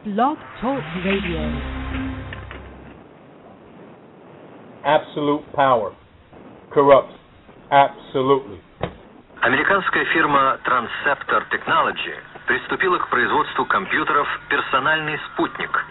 Blog Talk Radio. Absolute power corrupts absolutely. Американская фирма Transceptor Technology приступила к производству компьютеров «Персональный спутник».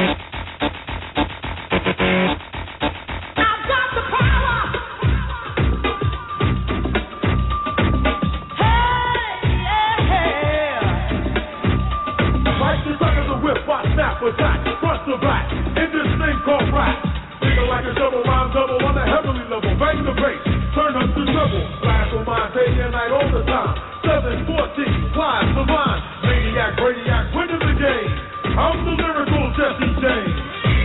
Attack, front to back, in this thing called rap. Thinking like a double rhyme double on a heavenly level. Bang the bass, turn up the treble. Blast on my day and night all the time. 714, flies the line. Maniac, Bradiac, winning the game. I'm the lyrical Jesse James.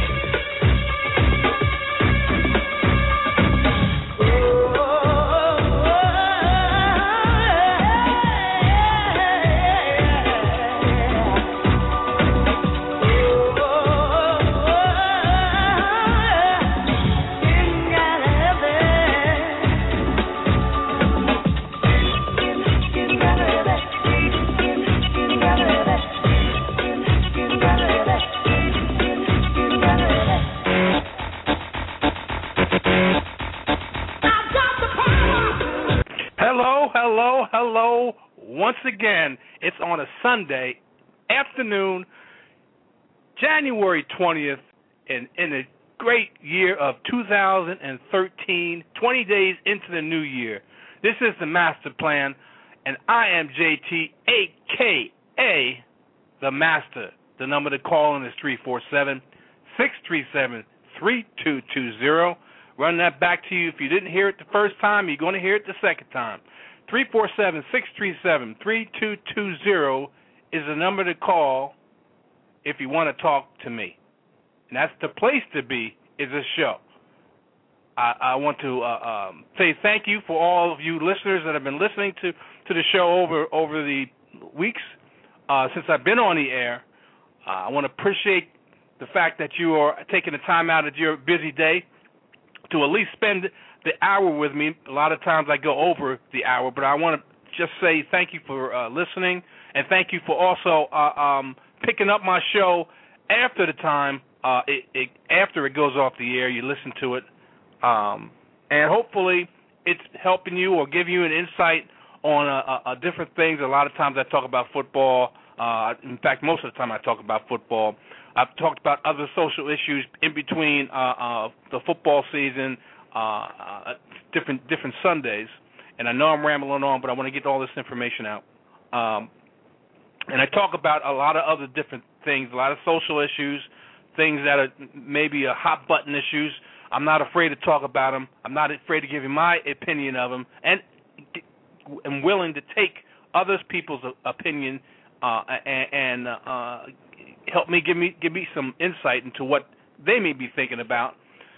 Hello. Once again, it's on a Sunday afternoon, January 20th, in a great year of 2013, 20 days into the new year. This is the Master Plan, and I am JT, a.k.a. The Master. The number to call in is 347-637-3220. Run that back to you. If you didn't hear it the first time, you're going to hear it the second time. 347-637-3220 is the number to call if you want to talk to me. And that's the place to be, is this show. I want to say thank you for all of you listeners that have been listening to the show over the weeks since I've been on the air. I want to appreciate the fact that you are taking the time out of your busy day to at least spend the hour with me. A lot of times I go over the hour, but I want to just say thank you for listening, and thank you for also picking up my show after the time, after it goes off the air. You listen to it, and hopefully it's helping you or giving you an insight on different things. A lot of times I talk about football. In fact, most of the time I talk about football. I've talked about other social issues in between the football season, different Sundays, and I know I'm rambling on, but I want to get all this information out. And I talk about a lot of other different things, a lot of social issues, things that are maybe hot button issues. I'm not afraid to talk about them. I'm not afraid to give you my opinion of them, and I'm willing to take other people's opinion and help me give me some insight into what they may be thinking about.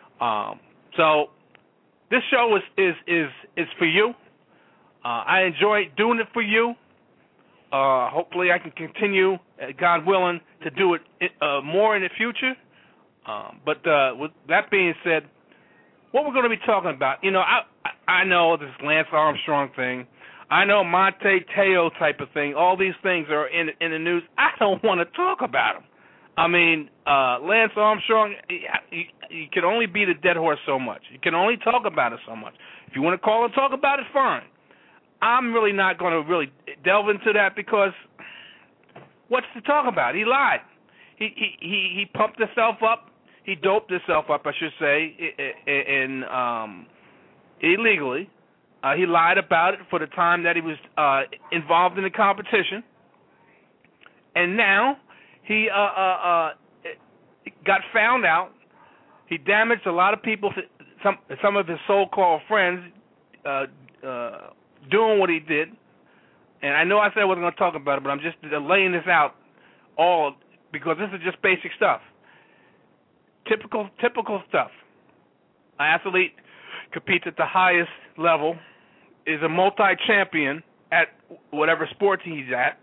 So this show is for you. I enjoy doing it for you. Hopefully I can continue, God willing, to do it more in the future. But with that being said, what we're going to be talking about, I know this Lance Armstrong thing. I know Monte Teo type of thing. All these things are in the news. I don't want to talk about them. I mean, Lance Armstrong, you can only beat a dead horse so much. You can only talk about it so much. If you want to call and talk about it, fine. I'm really not going to really delve into that because what's to talk about? He lied. He pumped himself up. He doped himself up, I should say, illegally. He lied about it for the time that he was involved in the competition. And now he got found out. He damaged a lot of people, some of his so-called friends, doing what he did. And I know I said I wasn't going to talk about it, but I'm just laying this out all because this is just basic stuff. Typical stuff. An athlete competes at the highest level, is a multi-champion at whatever sport he's at,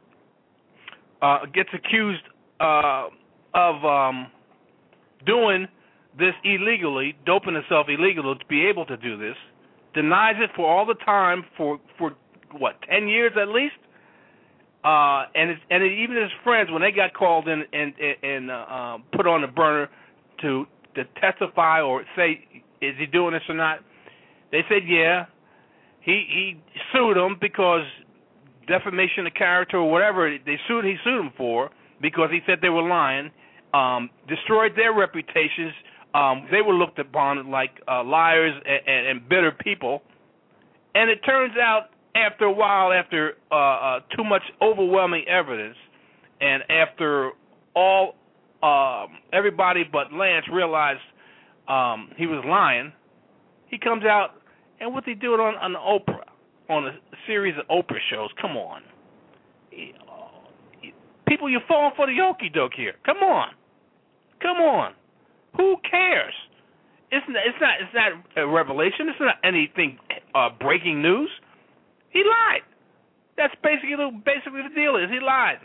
gets accused of doing this illegally, doping himself illegally to be able to do this, denies it for all the time for 10 years at least, and even his friends, when they got called in and put on the burner to testify or say, is he doing this or not? They said, yeah. He sued them because defamation of character or whatever he sued them for, because he said they were lying, destroyed their reputations. They were looked upon like liars and bitter people. And it turns out, after a while, after too much overwhelming evidence, and after everybody but Lance realized he was lying, he comes out, and what's he doing on Oprah, on a series of Oprah shows? Come on. People, you're falling for the okie doke here. Come on. Who cares? It's not a revelation. It's not anything breaking news. He lied. That's basically the deal is he lied.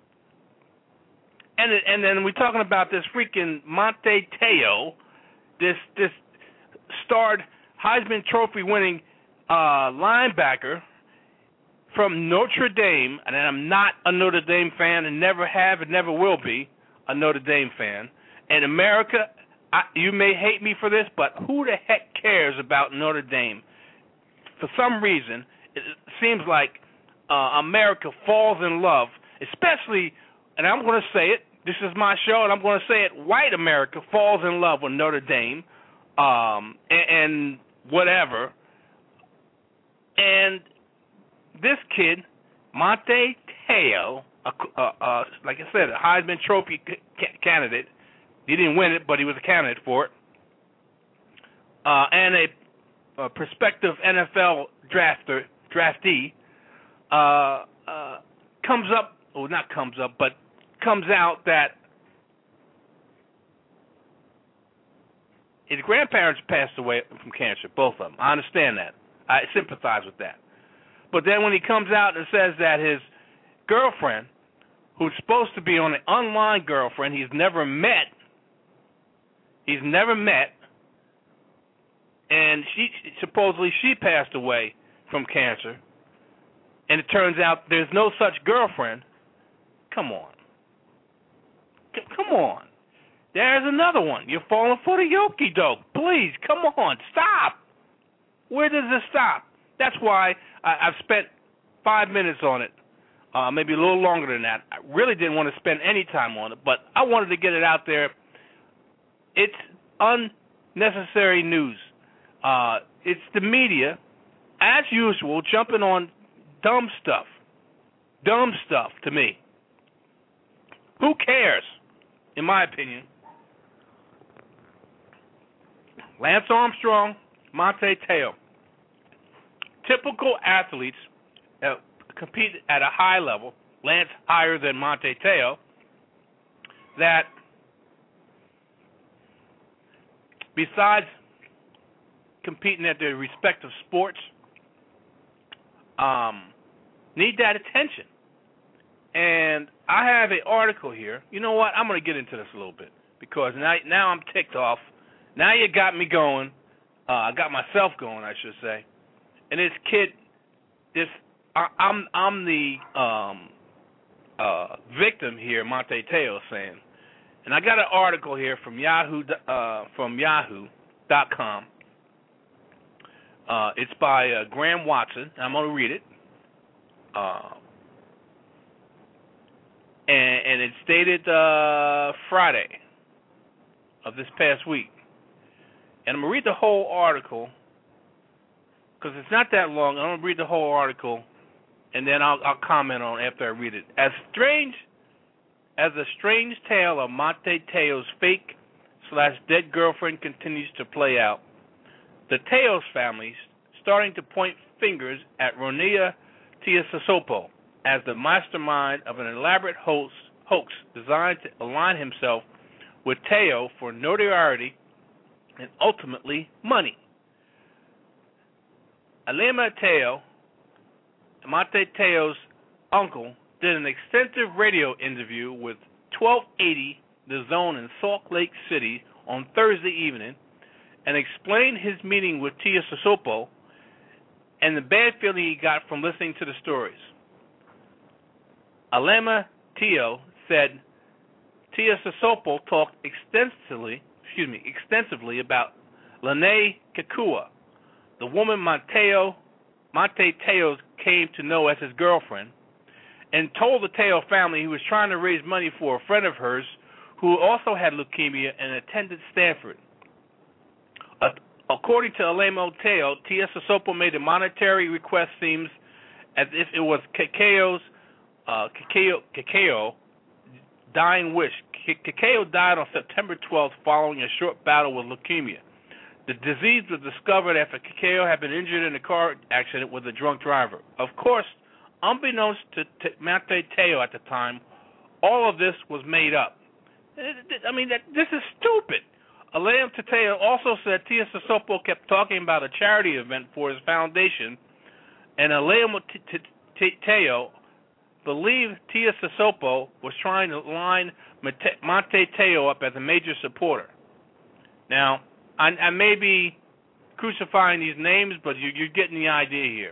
And then we're talking about this freaking Monte Teo, this starred Heisman Trophy winning linebacker from Notre Dame, and I'm not a Notre Dame fan and never have and never will be a Notre Dame fan. And America, you may hate me for this, but who the heck cares about Notre Dame? For some reason, it seems like America falls in love, especially, and I'm going to say it, this is my show, and I'm going to say it, white America falls in love with Notre Dame and whatever. And this kid, Monte Teo, like I said, a Heisman Trophy candidate. He didn't win it, but he was a candidate for it. And a prospective NFL draftee comes out that his grandparents passed away from cancer, both of them. I understand that. I sympathize with that. But then when he comes out and says that his girlfriend, who's supposed to be on an online girlfriend he's never met, and supposedly she passed away from cancer, and it turns out there's no such girlfriend. Come on. There's another one. You're falling for the okie doke. Please, come on, stop. Where does this stop? That's why I've spent 5 minutes on it, maybe a little longer than that. I really didn't want to spend any time on it, but I wanted to get it out there. It's unnecessary news. It's the media, as usual, jumping on dumb stuff to me. Who cares, in my opinion? Lance Armstrong, Monte Teo. Typical athletes compete at a high level, Lance higher than Monte Teo, that besides competing at their respective sports, need that attention. And I have an article here. You know what? I'm going to get into this a little bit because now I'm ticked off. Now you got me going. I got myself going, I should say. And this kid, I'm the victim here, Monte Teo saying. And I got an article here from Yahoo.com. It's by Graham Watson. I'm going to read it. And it's dated Friday of this past week. And I'm going to read the whole article because it's not that long. I'm going to read the whole article, and then I'll comment on it after I read it. As the strange tale of Monte Teo's fake/dead girlfriend continues to play out, the Teos family starting to point fingers at Ronia Tiasosopo as the mastermind of an elaborate hoax designed to align himself with Teo for notoriety and ultimately money. Alema Teo, Monte Teo's uncle, did an extensive radio interview with 1280 The Zone in Salt Lake City on Thursday evening and explained his meeting with Tiasosopo and the bad feeling he got from listening to the stories. Alema Teo said Tia Sesopol talked extensively about Lene Kekua, the woman Monte Teos came to know as his girlfriend, and told the Teo family he was trying to raise money for a friend of hers who also had leukemia and attended Stanford. According to Alema Teo, Tia Sesopol made a monetary request seems as if it was Kekeo dying wish. Kekeo died on September 12th following a short battle with leukemia. The disease was discovered after Kekeo had been injured in a car accident with a drunk driver. Of course, unbeknownst to Monte Teo at the time, all of this was made up. I mean, this is stupid. Alema Teo also said Tia Sesopol kept talking about a charity event for his foundation, and Alema Teo believed Tia Sesopol was trying to line Monte Teo up as a major supporter. Now, I may be crucifying these names, but you're getting the idea here.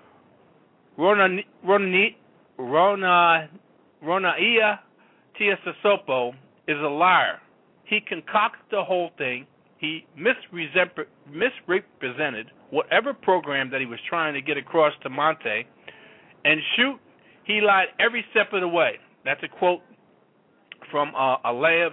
Ronaia Tia Sesopol is a liar. He concocted the whole thing. He misrepresented whatever program that he was trying to get across to Monte, and he lied every step of the way. That's a quote from Alema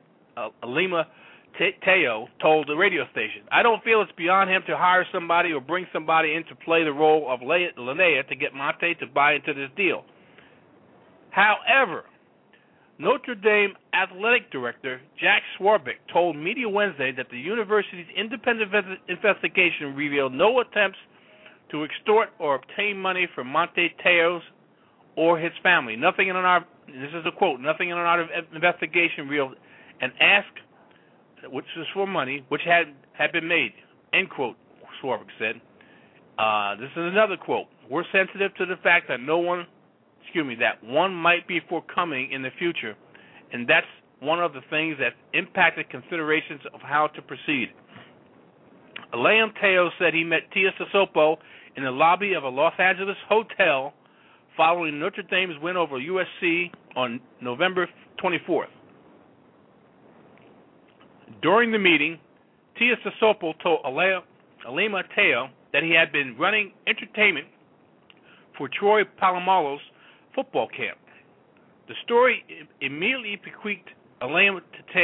Teo told the radio station. I don't feel it's beyond him to hire somebody or bring somebody in to play the role of Linnea to get Monte to buy into this deal. However, Notre Dame athletic director Jack Swarbrick told Media Wednesday that the university's independent investigation revealed no attempts to extort or obtain money from Monte Teos or his family. Nothing in our, this is a quote, nothing in our investigation revealed an ask, which was for money, which had been made, end quote, Swarbrick said. This is another quote. We're sensitive to the fact that that one might be forthcoming in the future, and that's one of the things that impacted considerations of how to proceed. Alema Teo said he met Tia Sesopol in the lobby of a Los Angeles hotel following Notre Dame's win over USC on November 24th. During the meeting, Tia Sesopol told Alema Teo that he had been running entertainment for Troy Polamalu's football camp. The story immediately piqued Alema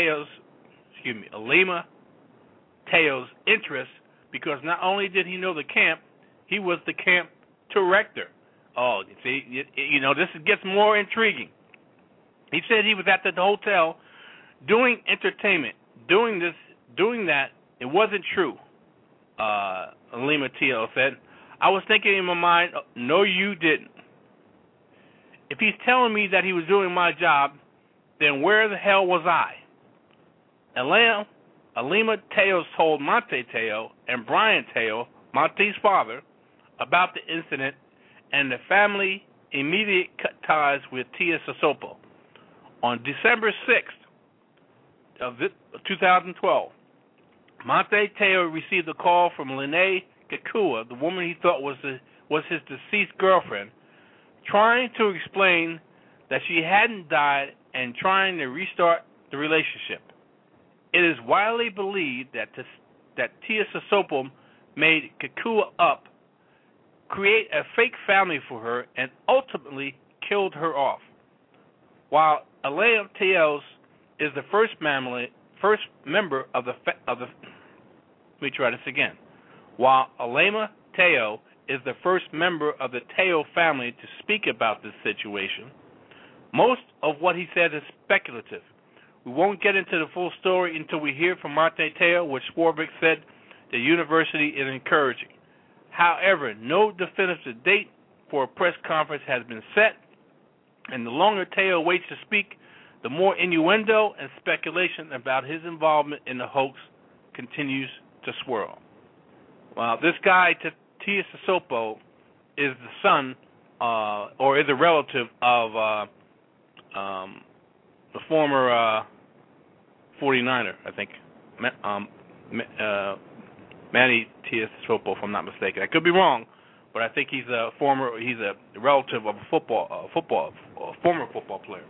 Teo's interest because not only did he know the camp, he was the camp director. Oh, see, this gets more intriguing. He said he was at the hotel doing entertainment, doing that. It wasn't true, Alema Teo said. I was thinking in my mind, no, you didn't. If he's telling me that he was doing my job, then where the hell was I? Alema Teo told Monte Teo and Brian Teo, Monte's father, about the incident, and the family immediately cut ties with Tia Sesopol. On December 6th of 2012, Monte Teo received a call from Lene Kekua, the woman he thought was his deceased girlfriend, trying to explain that she hadn't died and trying to restart the relationship. It is widely believed that Tia Sesopol made Kekua up, create a fake family for her, and ultimately killed her off. While Alema Teo is the first member of the let me try this again. While Alema Teo is the first member of the Teo family to speak about this situation, most of what he said is speculative. We won't get into the full story until we hear from Monte Teo, which Swarbrick said the university is encouraging. However, no definitive date for a press conference has been set, and the longer Teo waits to speak, the more innuendo and speculation about his involvement in the hoax continues to swirl. Well, this guy, Tia Sesopol, is the son or is a relative of the former 49er, I think, Manny Tia Sesopol, if I'm not mistaken. I could be wrong, but I think he's a relative of a former football player.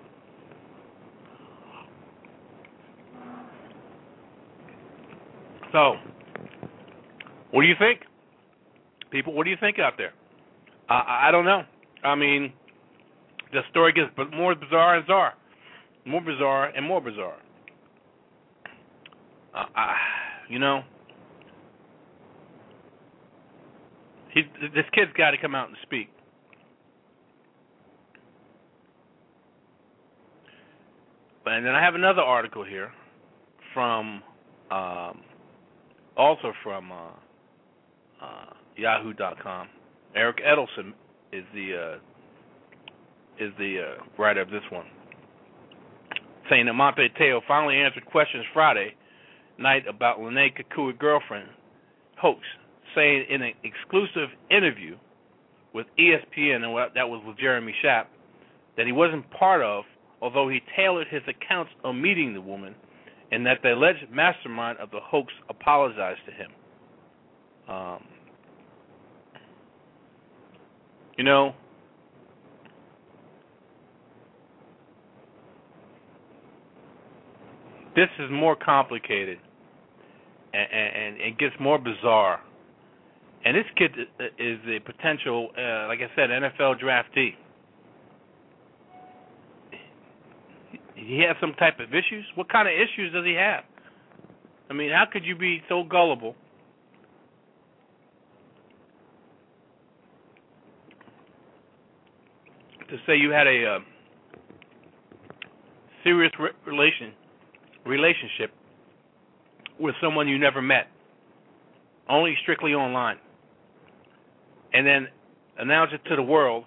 So, what do you think, people? What do you think out there? I don't know. I mean, the story gets more bizarre and bizarre, more bizarre and more bizarre. This kid's got to come out and speak. And then I have another article here from, also from Yahoo.com. Eric Edelson is the writer of this one, saying that Monte Teo finally answered questions Friday night about Lene Kekua girlfriend hoax, saying in an exclusive interview with ESPN, and that was with Jeremy Schaap, that he wasn't part of, although he tailored his accounts of meeting the woman, and that the alleged mastermind of the hoax apologized to him. This is more complicated, and it gets more bizarre. And this kid is a potential, like I said, NFL draftee. He has some type of issues? What kind of issues does he have? I mean, how could you be so gullible to say you had a serious relationship with someone you never met, only strictly online, and then announce it to the world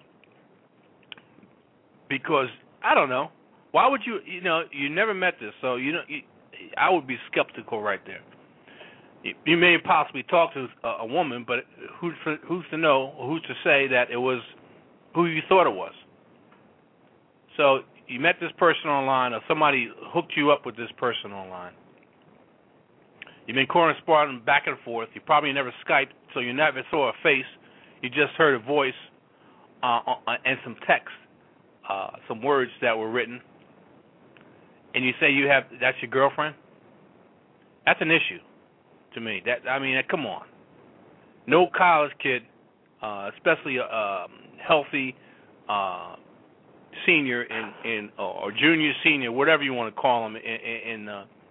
because, I don't know, why would you, you never met this, so, I would be skeptical right there. You may possibly talk to a woman, but who's to know, or who's to say that it was who you thought it was? So you met this person online, or somebody hooked you up with this person online. You've been corresponding back and forth. You probably never Skyped, so you never saw a face. You just heard a voice and some text, some words that were written. And you say that's your girlfriend? That's an issue to me. Come on. No college kid, especially a healthy senior in or junior, senior, whatever you want to call them in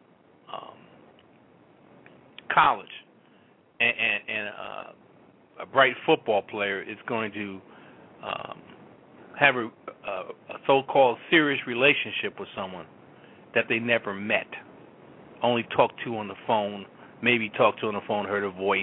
college, and a bright football player is going to have a so-called serious relationship with someone that they never met, only talked to on the phone, maybe talked to on the phone, heard a voice,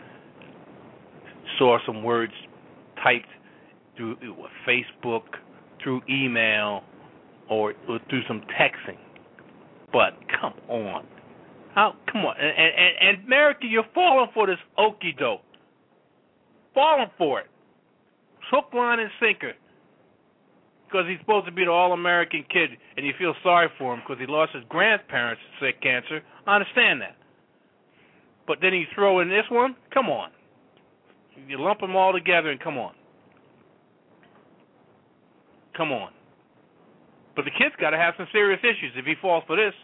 saw some words typed through Facebook, through email, or through some texting. But come on. Come on. And America, you're falling for this okie doke. Falling for it. Hook, line, and sinker. Because he's supposed to be the all-American kid, and you feel sorry for him because he lost his grandparents to cancer. I understand that. But then you throw in this one? Come on. You lump them all together and come on. Come on. But the kid's got to have some serious issues if he falls for this.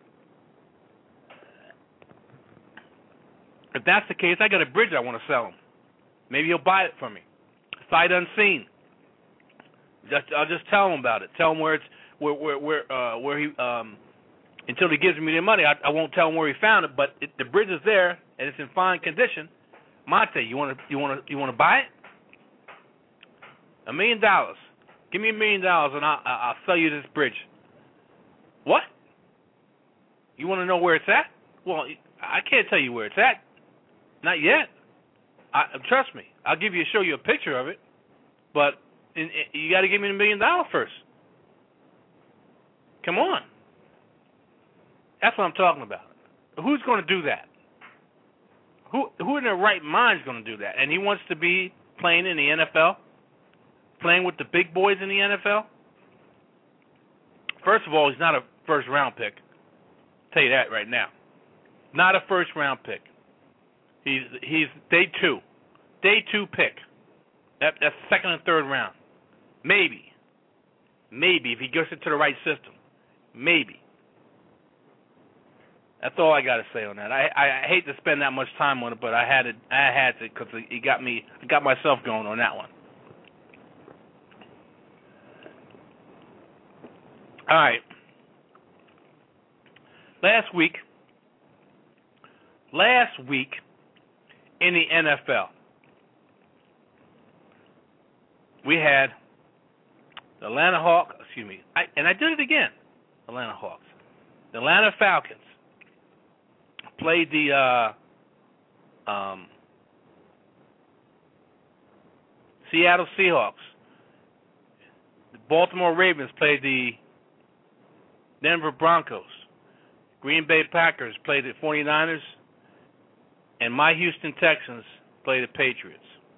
If that's the case, I got a bridge I want to sell him. Maybe he'll buy it from me. Sight unseen. I'll just tell him about it. Tell him where he until he gives me the money. I won't tell him where he found it, but the bridge is there and it's in fine condition. Monte, you want to buy it? $1 million. Give me $1 million and I'll sell you this bridge. What? You want to know where it's at? Well, I can't tell you where it's at. Not yet. Trust me. I'll show you a picture of it, but you got to give me $1 million first. Come on. That's what I'm talking about. Who's going to do that? Who in their right mind is going to do that? And he wants to be playing in the NFL, playing with the big boys in the NFL. First of all, he's not a first-round pick. I'll tell you that right now. Not a first-round pick. He's day two pick. That's second and third round. Maybe if he gets into the right system, maybe. That's all I got to say on that. I hate to spend that much time on it, but I had to because it got myself going on that one. All right. Last week in the NFL, we had the Atlanta Hawks. Excuse me, I did it again. Atlanta Hawks. The Atlanta Falcons played the Seattle Seahawks. The Baltimore Ravens played the Denver Broncos. Green Bay Packers played the 49ers. And my Houston Texans played the Patriots.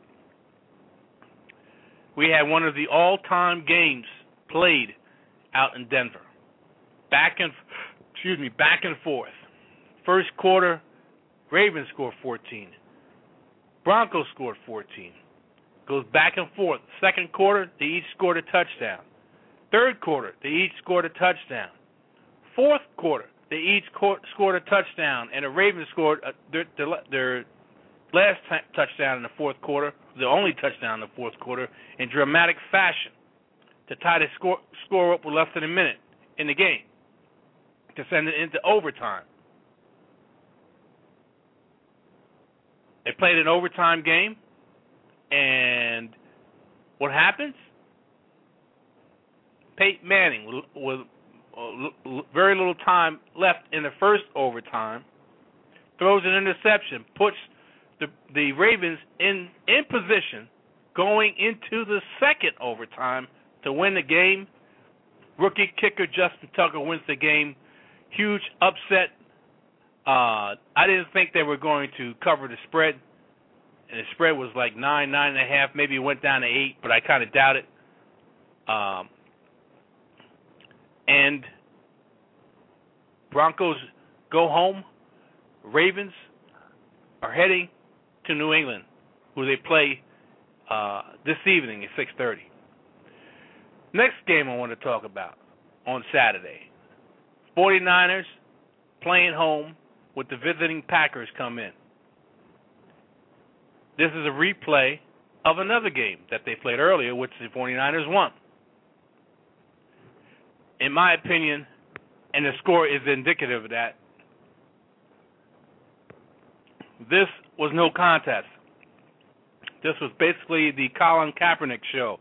We had one of the all-time games played out in Denver. Back and forth. First quarter, Ravens scored 14. Broncos scored 14. Goes back and forth. Second quarter, they each scored a touchdown. Third quarter, they each scored a touchdown. Fourth quarter, they each scored a touchdown, and the Ravens scored their last touchdown in the fourth quarter, the only touchdown in the fourth quarter, in dramatic fashion to tie the score up with less than a minute in the game to send it into overtime. They played an overtime game, and what happens? Peyton Manning, with very little time left in the first overtime, throws an interception, puts the Ravens in position going into the second overtime to win the game. Rookie kicker Justin Tucker wins the game. Huge upset. I didn't think they were going to cover the spread, and the spread was like 9.5. Maybe it went down to 8, but I kind of doubt it. And Broncos go home. Ravens are heading to New England, who they play this evening at 6:30. Next game I want to talk about on Saturday. 49ers playing home with the visiting Packers come in. This is a replay of another game that they played earlier, which the 49ers won. In my opinion, and the score is indicative of that, this was no contest. This was basically the Colin Kaepernick show.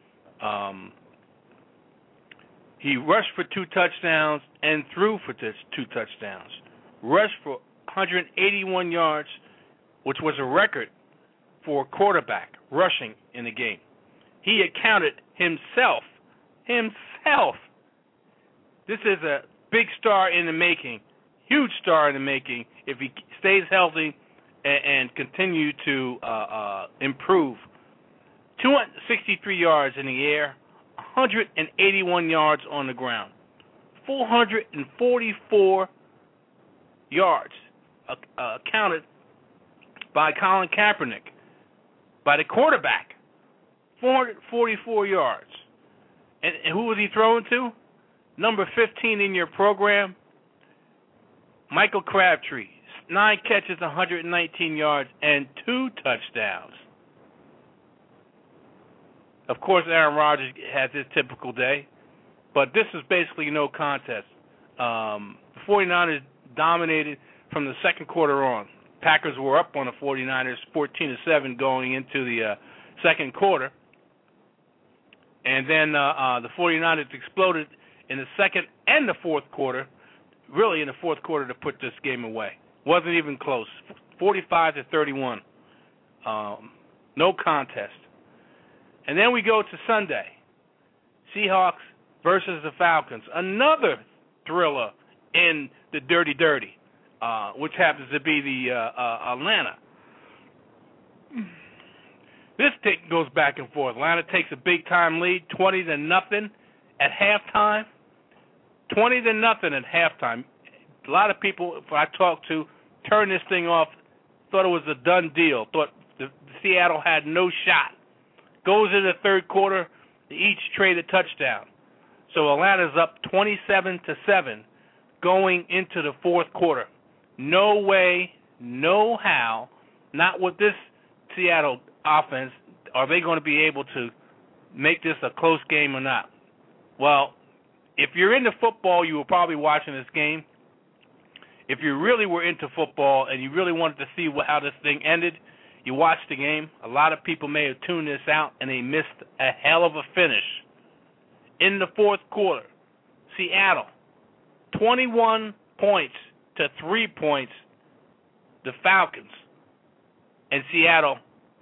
He rushed for 2 touchdowns and threw for 2 touchdowns. Rushed for 181 yards, which was a record for a quarterback rushing in the game. He accounted himself. This is a big star in the making, huge star in the making, if he stays healthy and continue to improve. 263 yards in the air, 181 yards on the ground, 444 yards accounted by Colin Kaepernick, by the quarterback, 444 yards. And who was he throwing to? Number 15 in your program, Michael Crabtree. 9 catches, 119 yards, and 2 touchdowns. Of course, Aaron Rodgers has his typical day, but this is basically no contest. The 49ers dominated from the second quarter on. Packers were up on the 49ers 14-7 going into the second quarter. And then the 49ers exploded in the second and the fourth quarter, really in the fourth quarter, to put this game away. Wasn't even close. 45-31. No contest. And then we go to Sunday. Seahawks versus the Falcons. Another thriller in the Dirty, which happens to be the Atlanta. This goes back and forth. Atlanta takes a big-time lead, 20-0 at halftime. 20-0 at halftime. A lot of people I talked to turned this thing off, thought it was a done deal, thought the Seattle had no shot Goes into the third quarter, they each trade a touchdown. So Atlanta's up 27-7 going into the fourth quarter. No way, no how, not with this Seattle offense, are they going to be able to make this a close game or not. Well, if you're into football, you were probably watching this game. If you really were into football and you really wanted to see how this thing ended, you watched the game. A lot of people may have tuned this out, and they missed a hell of a finish. In the fourth quarter, Seattle, 21 points to 3 points, the Falcons. And Seattle,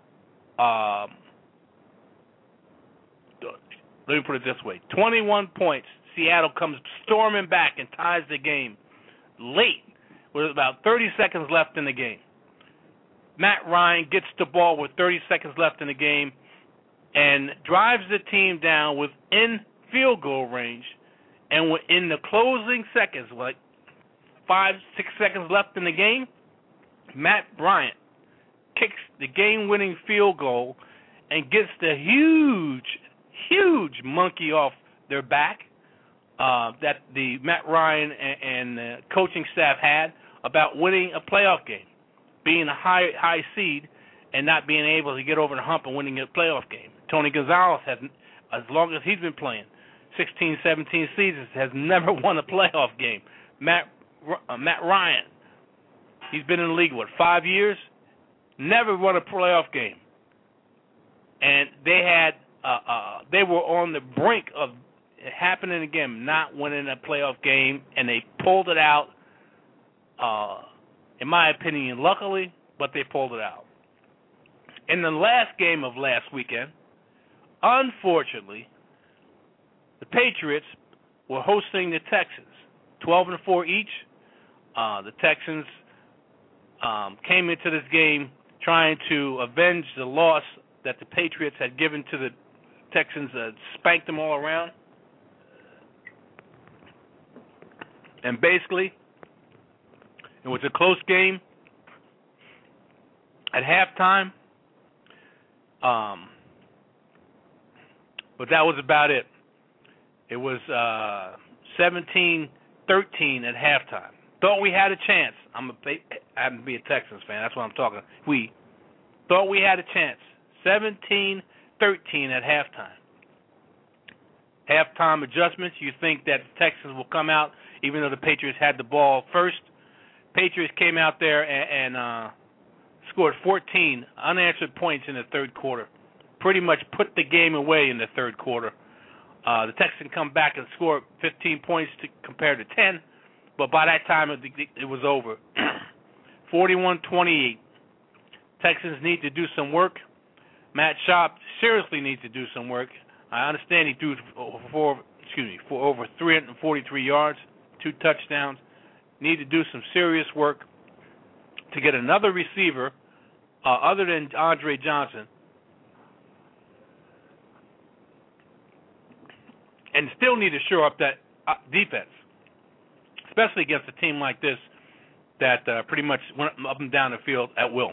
let me put it this way, 21 points. Seattle comes storming back and ties the game late with about 30 seconds left in the game. Matt Ryan gets the ball with 30 seconds left in the game and drives the team down within field goal range. And in the closing seconds, like 5-6 seconds left in the game, Matt Bryant kicks the game-winning field goal and gets the huge monkey off their back that the Matt Ryan and the coaching staff had about winning a playoff game, being a high seed and not being able to get over the hump and winning a playoff game. Tony Gonzalez has, as long as he's been playing, 16, 17 seasons, has never won a playoff game. Matt Ryan, he's been in the league, 5 years? Never won a playoff game. And they were on the brink of it happening again, not winning a playoff game, and they pulled it out, in my opinion, luckily, but they pulled it out. In the last game of last weekend, unfortunately, the Patriots were hosting the Texans, 12-4 each. The Texans came into this game trying to avenge the loss that the Patriots had given to the Texans, spanked them all around. And basically, it was a close game at halftime. But that was about it. It was 17-13 at halftime. Thought we had a chance. I happen to be a Texans fan. That's what I'm talking. We thought we had a chance. 17-13 at halftime. Halftime adjustments. You think that the Texans will come out, even though the Patriots had the ball first. Patriots came out there and scored 14 unanswered points in the third quarter. Pretty much put the game away in the third quarter. The Texans come back and score 15 points compared to 10, but by that time it was over. 41-28. Texans need to do some work. Matt Schaub seriously needs to do some work. I understand he threw for over 343 yards, 2 touchdowns. Need to do some serious work to get another receiver other than Andre Johnson, and still need to shore up that defense, especially against a team like this that pretty much went up and down the field at will.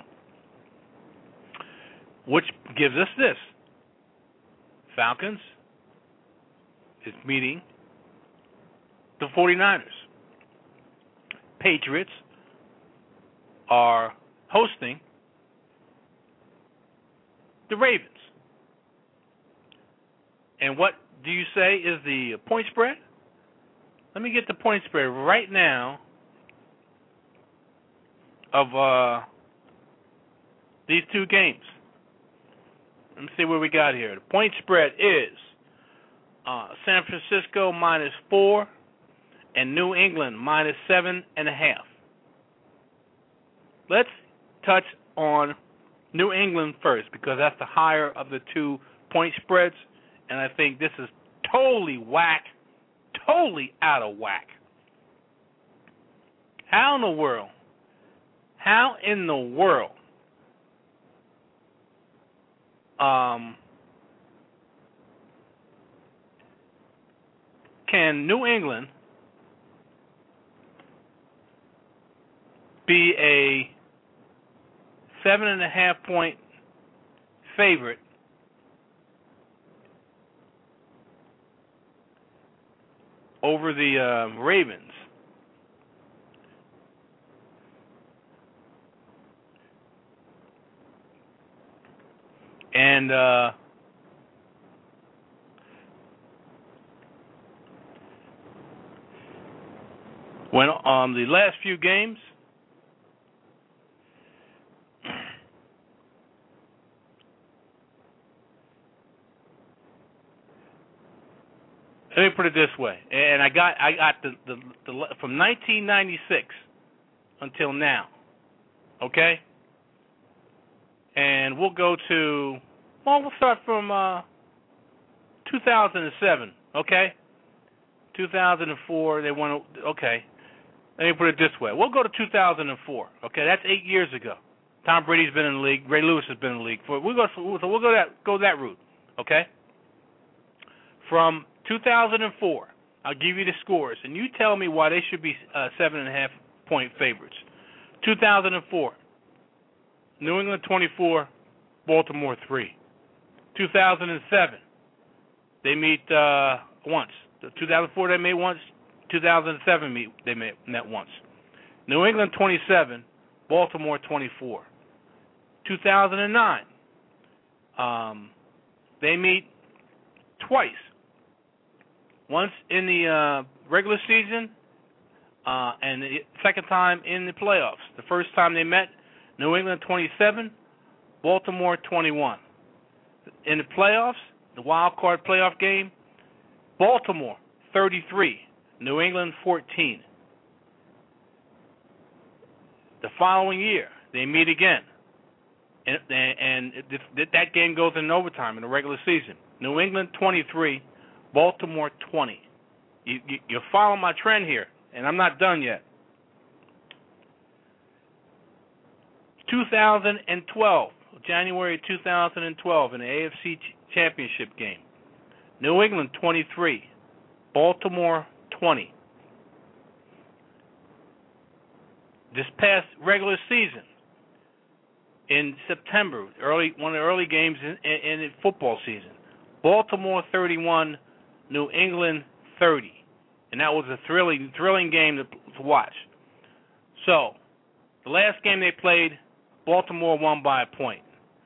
Which gives us this. Falcons is meeting the 49ers. Patriots are hosting the Ravens. And what do you say is the point spread? Let me get the point spread right now of these two games. Let me see what we got here. The point spread is San Francisco -4 and New England -7.5. Let's touch on New England first because that's the higher of the 2 point spreads, and I think this is totally whack, totally out of whack. How in the world can New England be a 7.5 point favorite over the Ravens. And when the last few games, let me put it this way, and I got the from 1996 until now, okay? And we'll go to, we'll start from 2007, okay? 2004, they won, okay. Let me put it this way. We'll go to 2004, okay? That's 8 years ago. Tom Brady's been in the league. Ray Lewis has been in the league. So we'll go that route, okay? From 2004, I'll give you the scores, and you tell me why they should be 7.5-point favorites. 2004, New England 24, Baltimore 3. 2007, they meet once. 2004 they met once. 2007 they met once. New England 27, Baltimore 24. 2009, they meet twice. Once in the regular season, and the second time in the playoffs. The first time they met, New England 27, Baltimore 21. In the playoffs, the wild card playoff game, Baltimore 33, New England 14. The following year, they meet again, and that game goes in overtime in the regular season. New England 23, Baltimore 20. You follow my trend here, and I'm not done yet. 2012, January 2012, in the AFC Championship game. New England 23, Baltimore 20. This past regular season, in September, one of the early games in the football season, Baltimore 31, New England 30. And that was a thrilling game to watch. So, the last game they played, Baltimore won by a point.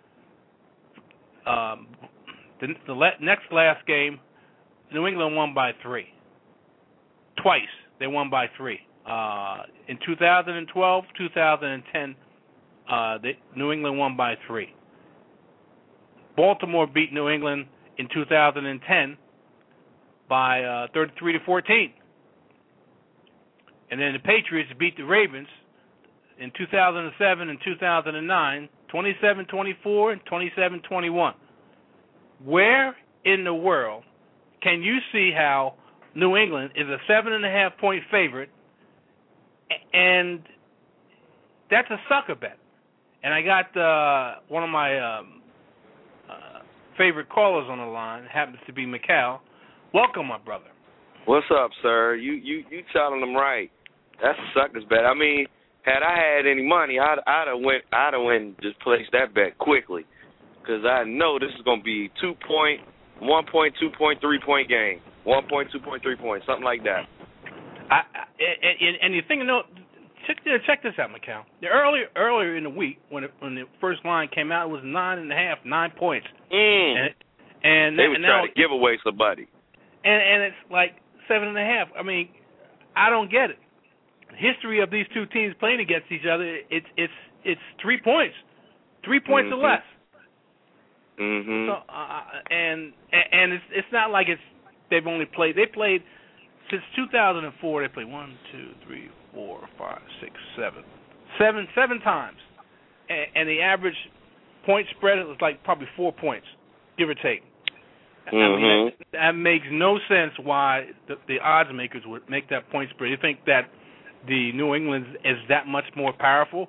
The next last game, New England won by 3. Twice, they won by 3. In 2012, 2010, New England won by 3. Baltimore beat New England in 2010 by 33-14. And then the Patriots beat the Ravens in 2007 and 2009, 27-24 and 27-21. Where in the world can you see how New England is a 7.5-point favorite, and that's a sucker bet? And I got one of my favorite callers on the line, happens to be Mikal. Welcome, my brother. What's up, sir? You telling them right. That's a sucker's bet. I mean, had I had any money, I'd have went and just placed that bet quickly, because I know this is going to be 2-point, 1-point, 2-point, 3-point game. 1 point, 2 point, 3 points, something like that. And you think, check this out, Mikal. Earlier in the week, when the first line came out, it was 9.5, 9 points. And they were trying to give away somebody. And it's like 7.5. I mean, I don't get it. The history of these two teams playing against each other, it's 3 points, 3 points or less. Mm-hmm. So, and it's not like they played since 2004. They played 1, 2, 3, 4, 5, 6, 7 times, and the average point spread was like probably 4 points, give or take. I mean, that makes no sense why the odds makers would make that point spread. You think that the New England is that much more powerful?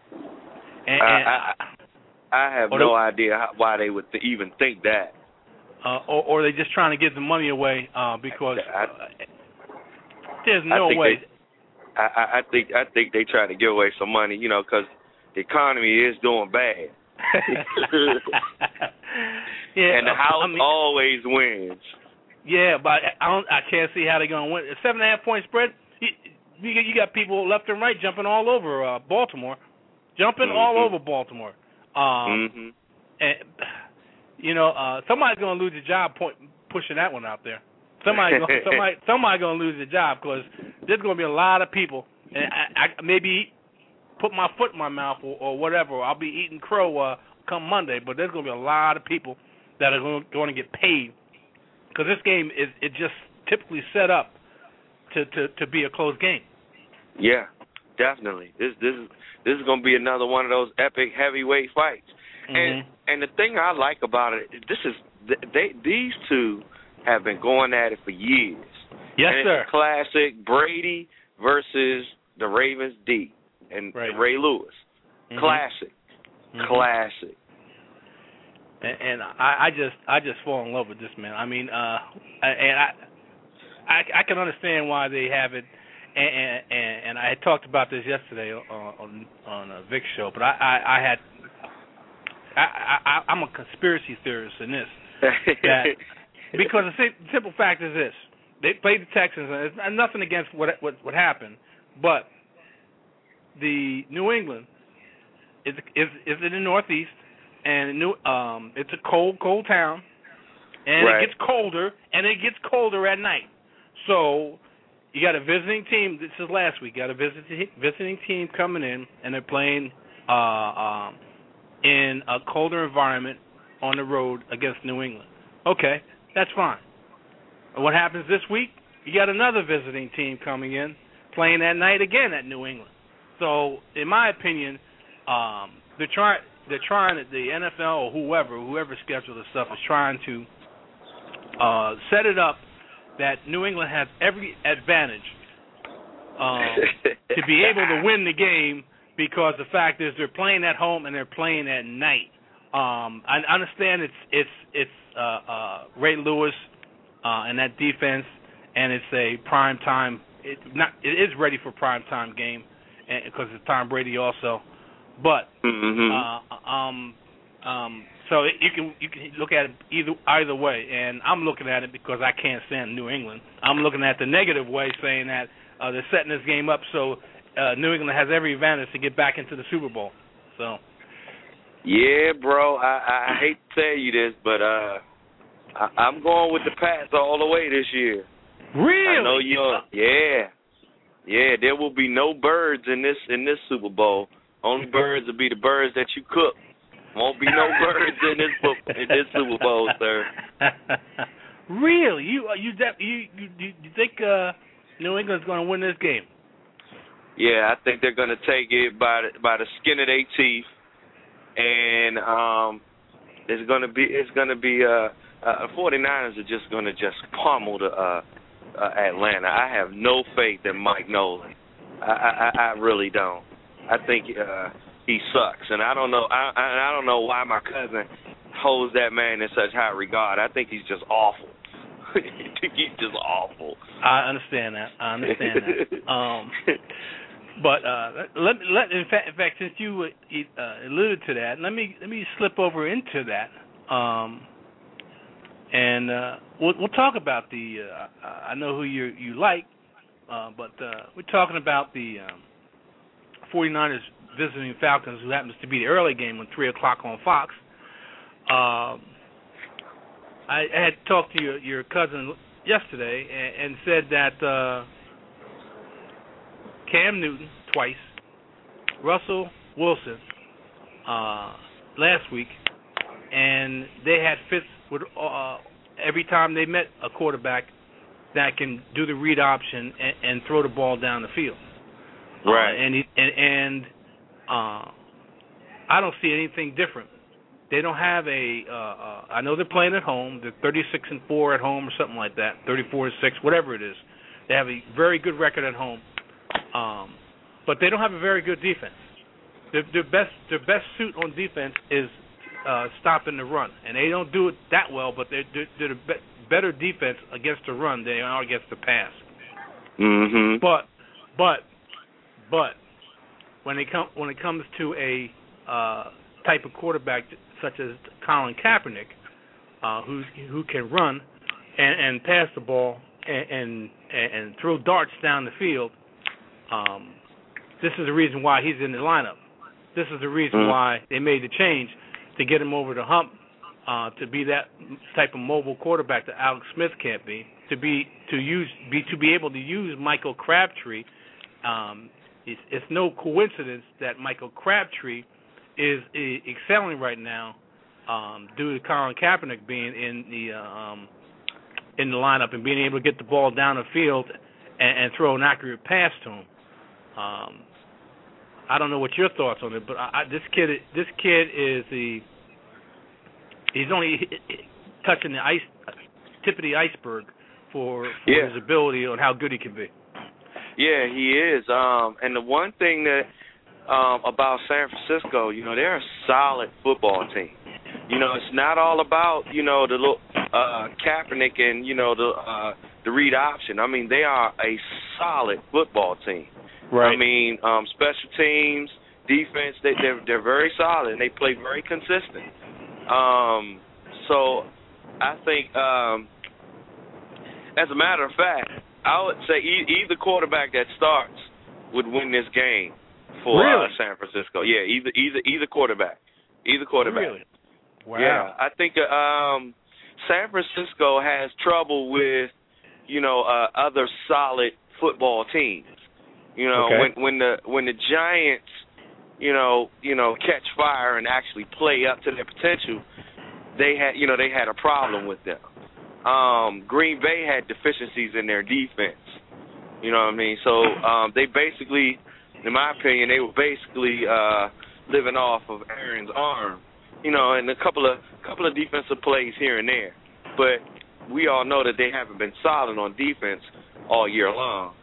I have no idea why they would even think that. Or are they just trying to give the money away because there's no way. I think they trying to give away some money, because the economy is doing bad. Yeah, and the house always wins. Yeah, but I can't see how they're going to win. A 7.5 point spread. You got people left and right jumping all over Baltimore, all over Baltimore. And somebody's going to lose a job pushing that one out there. Somebody going to lose a job because there's going to be a lot of people, and I maybe put my foot in my mouth or whatever. I'll be eating crow come Monday, but there's going to be a lot of people that are going to get paid because this game is just typically set up to be a close game. Yeah, definitely. This is going to be another one of those epic heavyweight fights. Mm-hmm. And the thing I like about it, these two have been going at it for years. Yes, and it's a classic Brady versus the Ravens D and Ray Lewis. Mm-hmm. Classic. And I just fall in love with this, man. I mean, I can understand why they have it. And I had talked about this yesterday on Vic's show, but I'm a conspiracy theorist in this. That because the simple fact is this: they played the Texans, and nothing against what happened, but the New England is in the Northeast, and it's a cold town, and it gets colder, at night. So you got a visiting team. This is last week. You got a visiting team coming in, and they're playing in a colder environment on the road against New England. Okay, that's fine. And what happens this week? You got another visiting team coming in, playing at night again at New England. So, in my opinion, they're trying. The NFL or whoever scheduled this stuff is trying to set it up that New England has every advantage to be able to win the game because the fact is they're playing at home and they're playing at night. I understand it's Ray Lewis and that defense, and it's a prime time. It is ready for prime time game because it's Tom Brady also. But so you can look at it either way, and I'm looking at it because I can't stand New England. I'm looking at the negative way, saying that they're setting this game up so New England has every advantage to get back into the Super Bowl. So. Yeah, bro. I hate to tell you this, but I'm going with the Pats all the way this year. Really? I know you're. Yeah. There will be no birds in this Super Bowl. Only birds will be the birds that you cook. Won't be no birds in this Super Bowl, sir. Really? You think New England's going to win this game? Yeah, I think they're going to take it by the skin of their teeth, and it's going to be 49ers are just going to pummel the Atlanta. I have no faith in Mike Nolan. I really don't. I think he sucks, and I don't know. I don't know why my cousin holds that man in such high regard. I think he's just awful. He's just awful. I understand that. But in fact, since you alluded to that, let me slip over into that, and we'll talk about the. I know who you like, but we're talking about the 49ers visiting Falcons, who happens to be the early game on 3:00 on Fox. I had talked to your cousin yesterday and said that Cam Newton twice, Russell Wilson last week, and they had fits with every time they met a quarterback that can do the read option and throw the ball down the field. Right. And I don't see anything different. They don't have I know they're playing at home. They're 36-4 at home or something like that, 34-6, whatever it is. They have a very good record at home, but they don't have a very good defense. Their best suit on defense is stopping the run, and they don't do it that well. But they're the better defense against the run than they are against the pass. Mm-hmm. But when it comes to a type of quarterback such as Colin Kaepernick, who can run, and pass the ball and throw darts down the field, this is the reason why he's in the lineup. This is the reason why they made the change to get him over the hump, to be that type of mobile quarterback that Alex Smith can't be. To be able to use Michael Crabtree. It's no coincidence that Michael Crabtree is excelling right now, due to Colin Kaepernick being in the lineup and being able to get the ball down the field and throw an accurate pass to him. I don't know what your thoughts on it, but this kid is he's only touching the tip of the iceberg for his ability on how good he can be. Yeah, he is. And the one thing that about San Francisco, they're a solid football team. It's not all about, the little Kaepernick and, the read option. I mean, they are a solid football team. Right. I mean, special teams, defense, they're very solid, and they play very consistent. So I think, as a matter of fact, I would say either quarterback that starts would win this game for San Francisco. Yeah, either quarterback. Either quarterback. Really? Wow. Yeah, I think San Francisco has trouble with, other solid football teams. When the Giants, catch fire and actually play up to their potential, they had a problem with them. Green Bay had deficiencies in their defense. You know what I mean? So they basically, in my opinion, they were basically living off of Aaron's arm. And a couple of defensive plays here and there. But we all know that they haven't been solid on defense all year long.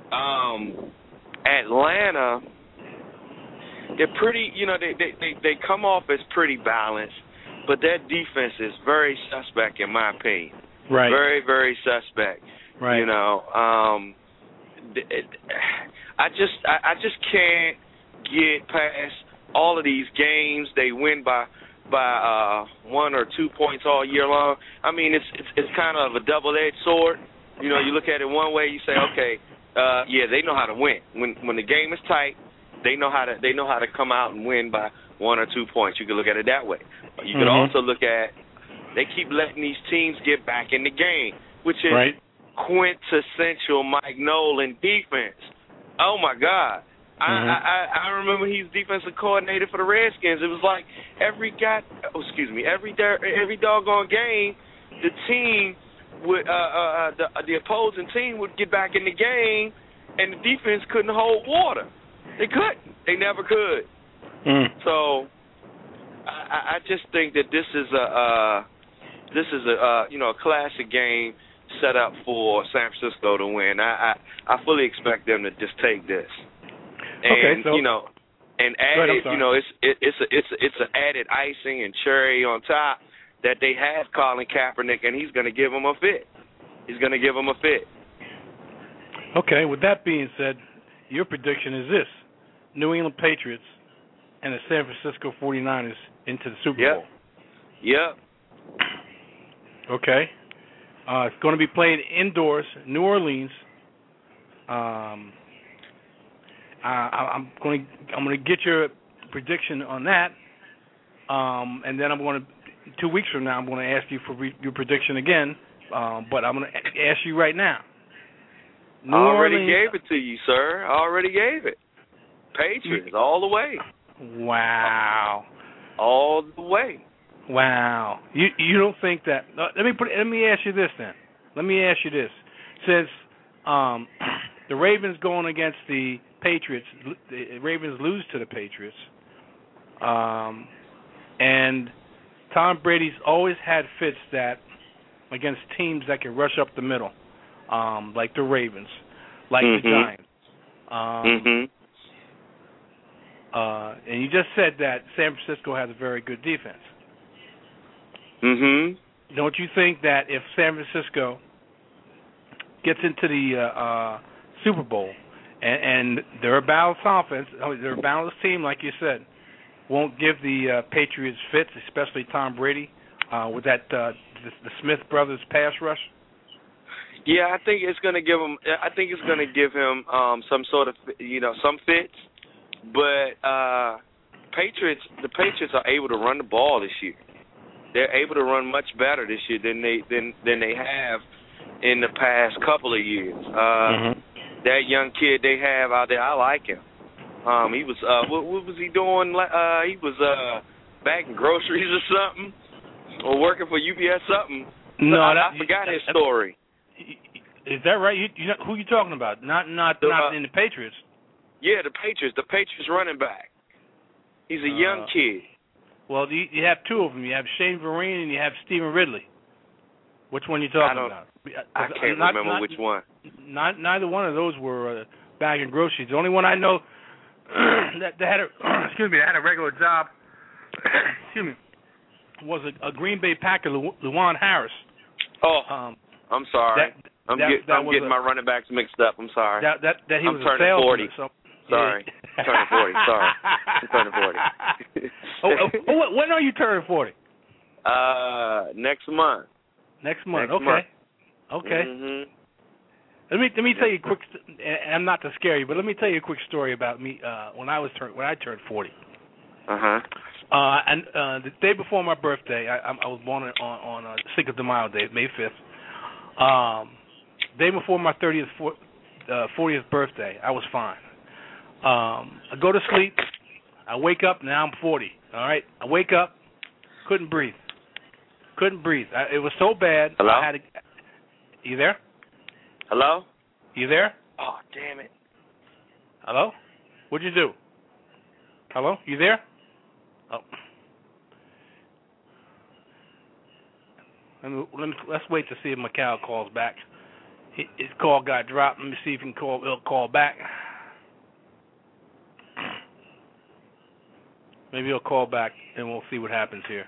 Atlanta, they're pretty, they come off as pretty balanced, but their defense is very suspect in my opinion. Right. Very, very suspect. Right. I just can't get past all of these games. They win by 1 or 2 points all year long. I mean, it's kind of a double-edged sword. You look at it one way, you say, okay, they know how to win. When the game is tight, they know how to come out and win by 1 or 2 points. You can look at it that way. You could also look at, they keep letting these teams get back in the game, which is quintessential Mike Nolan defense. Oh my God. I remember he's defensive coordinator for the Redskins. It was like every doggone game, the team would the opposing team would get back in the game, and the defense couldn't hold water. They couldn't. They never could. So I just think that this is a classic game set up for San Francisco to win. I fully expect them to just take this. And and add it's an added icing and cherry on top that they have Colin Kaepernick, and he's going to give them a fit. Okay, with that being said, your prediction is this: New England Patriots and the San Francisco 49ers into the Super Bowl. Yep. Okay. It's going to be played indoors, New Orleans. I'm going to get your prediction on that, and then 2 weeks from now, I'm going to ask you for your prediction again. But I'm going to ask you right now. I already gave it to you, sir. I already gave it. Patriots all the way. Wow. All the way. Wow. You don't think that? Let me ask you this then. Since the Ravens going against the Patriots, the Ravens lose to the Patriots, and Tom Brady's always had fits that against teams that can rush up the middle, like the Ravens, like the Giants. And you just said that San Francisco has a very good defense. Don't you think that if San Francisco gets into the Super Bowl and they're a balanced offense, they're a balanced team, like you said, won't give the Patriots fits, especially Tom Brady, with that the Smith brothers pass rush? Yeah, I think it's gonna give him. I think it's gonna give him some sort of, some fits. But the Patriots are able to run the ball this year. They're able to run much better this year than they have in the past couple of years. That young kid they have out there, I like him. He was what was he doing? He was bagging groceries or something, or working for UPS something. No, I forgot his story. Is that right? You know, who are you talking about? Not in the Patriots. Yeah, the Patriots running back. He's a young kid. Well, you have two of them. You have Shane Vereen and you have Stephen Ridley. Which one are you talking about? I can't remember which one. Neither one of those were bagging groceries. The only one I know that had a regular job was a Green Bay Packer, Luwan Harris. Oh, I'm sorry. I'm getting my running backs mixed up. I'm sorry. That he was turning a 40. Sorry. Yeah. I'm turning 40. Sorry. I'm turning 40. When are you turning 40? Next month. Next month. Next Okay. month. Okay. Mm-hmm. Let me tell you a quick. And I'm not to scare you, but let me tell you a quick story about me when I turned 40. And the day before my birthday, I was born on Cinco de Mayo Day, May 5th. Day before my 40th birthday, I was fine. I go to sleep. I wake up. Now I'm 40. All right. I wake up. Couldn't breathe. It was so bad. Hello? You there? Hello? You there? Oh, damn it. Hello? What'd you do? Hello? You there? Oh. Let's wait to see if Macau calls back. His call got dropped. Let me see if he'll call back. Maybe he'll call back, and we'll see what happens here.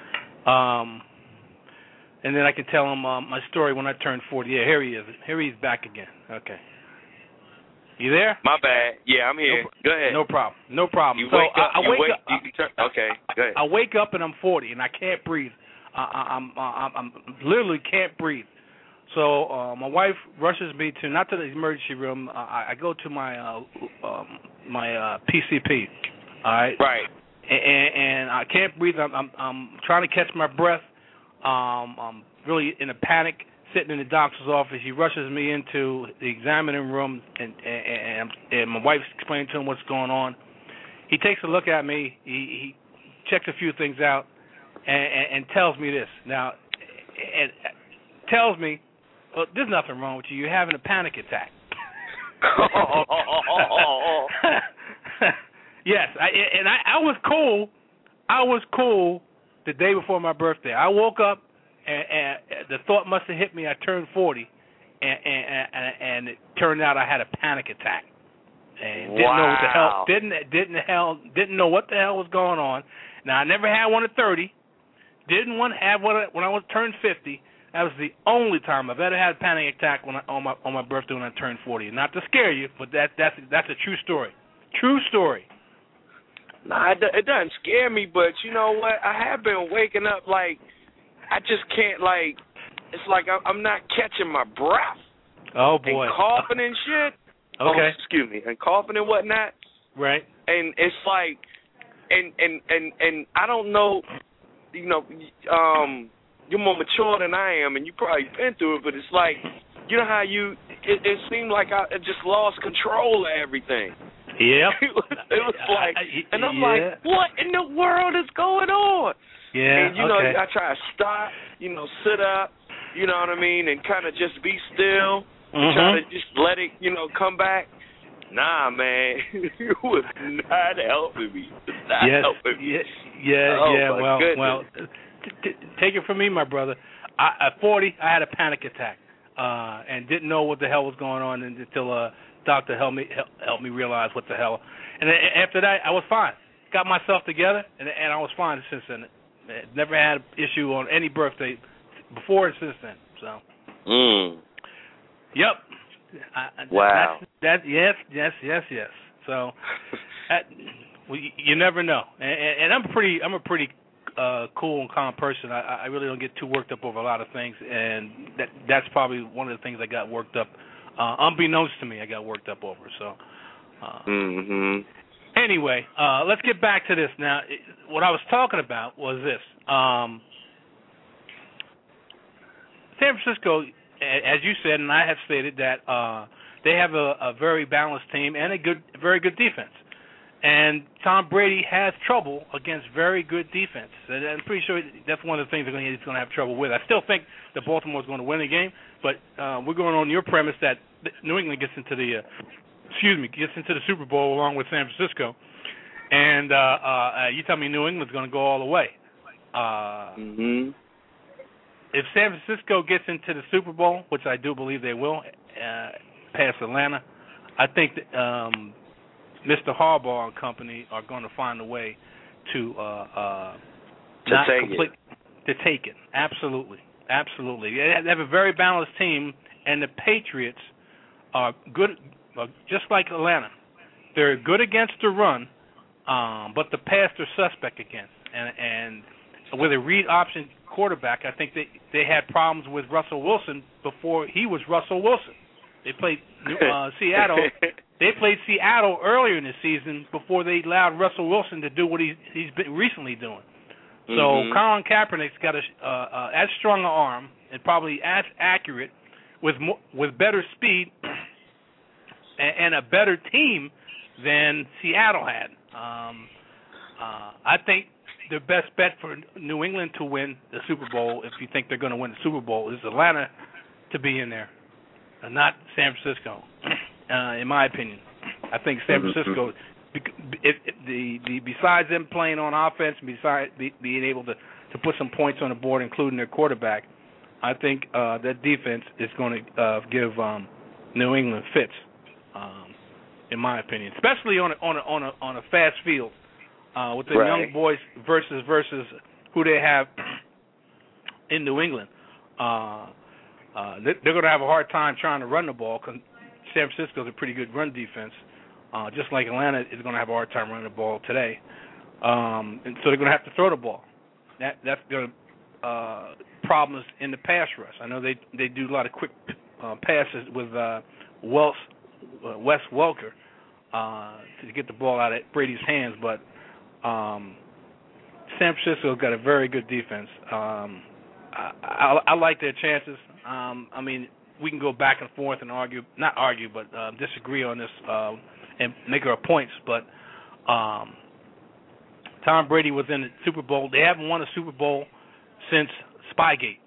And then I can tell him my story when I turned 40. Yeah, here he is. Here he's back again. Okay. You there? My bad. Yeah, I'm here. Go ahead. No problem. You wake up. Okay, go ahead. I wake up and I'm 40 and I can't breathe. I'm literally can't breathe. So my wife rushes me not to the emergency room. I go to my PCP. All right. Right. And I can't breathe. I'm trying to catch my breath. I'm really in a panic, sitting in the doctor's office. He rushes me into the examining room, and my wife's explaining to him what's going on. He takes a look at me. He checks a few things out, and tells me this. Now, and tells me, well, there's nothing wrong with you. You're having a panic attack. Yes, I was cool. I was cool the day before my birthday. I woke up, and the thought must have hit me. I turned 40, and it turned out I had a panic attack, and didn't know what the hell. Didn't know what the hell was going on. Now I never had one at 30. Didn't want to have one when I was turned 50. That was the only time I've ever had a panic attack on my birthday when I turned 40. Not to scare you, but that's a true story. True story. Nah, it doesn't scare me, but you know what? I have been waking up like I just can't, like, it's like I'm not catching my breath. Oh, boy. And coughing and shit. Okay. Excuse me. And coughing and whatnot. Right. And it's like, and I don't know, you're more mature than I am, and you probably been through it, but it's like, you know how it seemed like I just lost control of everything. Yeah. It was like, and I'm like, what in the world is going on? Yeah. And, I try to stop, sit up, you know what I mean, and kind of just be still, try to just let it, come back. Nah, man, it was not helping me. Helping me. Well, take it from me, my brother. At 40, I had a panic attack and didn't know what the hell was going on until a doctor helped me realize what the hell. And then after that, I was fine. Got myself together, and I was fine since then. Never had an issue on any birthday before and since then. So. Yep. Wow. Yes. So, you never know. And I'm a pretty cool and calm person. I really don't get too worked up over a lot of things, and that's probably one of the things I got worked up. Unbeknownst to me, I got worked up over. So. Anyway, let's get back to this now. What I was talking about was this. San Francisco, as you said, and I have stated, that they have a very balanced team and a very good defense. And Tom Brady has trouble against very good defense. And I'm pretty sure that's one of the things he's going to have trouble with. I still think that Baltimore's going to win the game, but we're going on your premise that New England gets into the Super Bowl along with San Francisco. And you tell me New England's going to go all the way. If San Francisco gets into the Super Bowl, which I do believe they will, past Atlanta, I think that Mr. Harbaugh and company are going to find a way to take it. Absolutely. They have a very balanced team, and the Patriots are good, just like Atlanta. They're good against the run, but the pass they're suspect against. And with a read option quarterback, I think they had problems with Russell Wilson before he was Russell Wilson. They played Seattle. They played Seattle earlier in the season before they allowed Russell Wilson to do what he's been recently doing. So Colin Kaepernick's got as strong an arm and probably as accurate with better speed and a better team than Seattle had. I think the best bet for New England to win the Super Bowl, if you think they're going to win the Super Bowl, is Atlanta to be in there, not San Francisco. In my opinion, I think San Francisco, besides them playing on offense, besides being able to put some points on the board, including their quarterback, I think that defense is going to give New England fits. In my opinion, especially on a fast field with the young boys versus who they have in New England. They're going to have a hard time trying to run the ball because San Francisco's a pretty good run defense, just like Atlanta is going to have a hard time running the ball today. And so they're going to have to throw the ball. That's going to problems in the pass rush. I know they do a lot of quick passes with Wes Welker to get the ball out of Brady's hands, but San Francisco's got a very good defense. I like their chances. I mean, we can go back and forth and disagree on this and make our points, but Tom Brady was in the Super Bowl. They haven't won a Super Bowl since Spygate.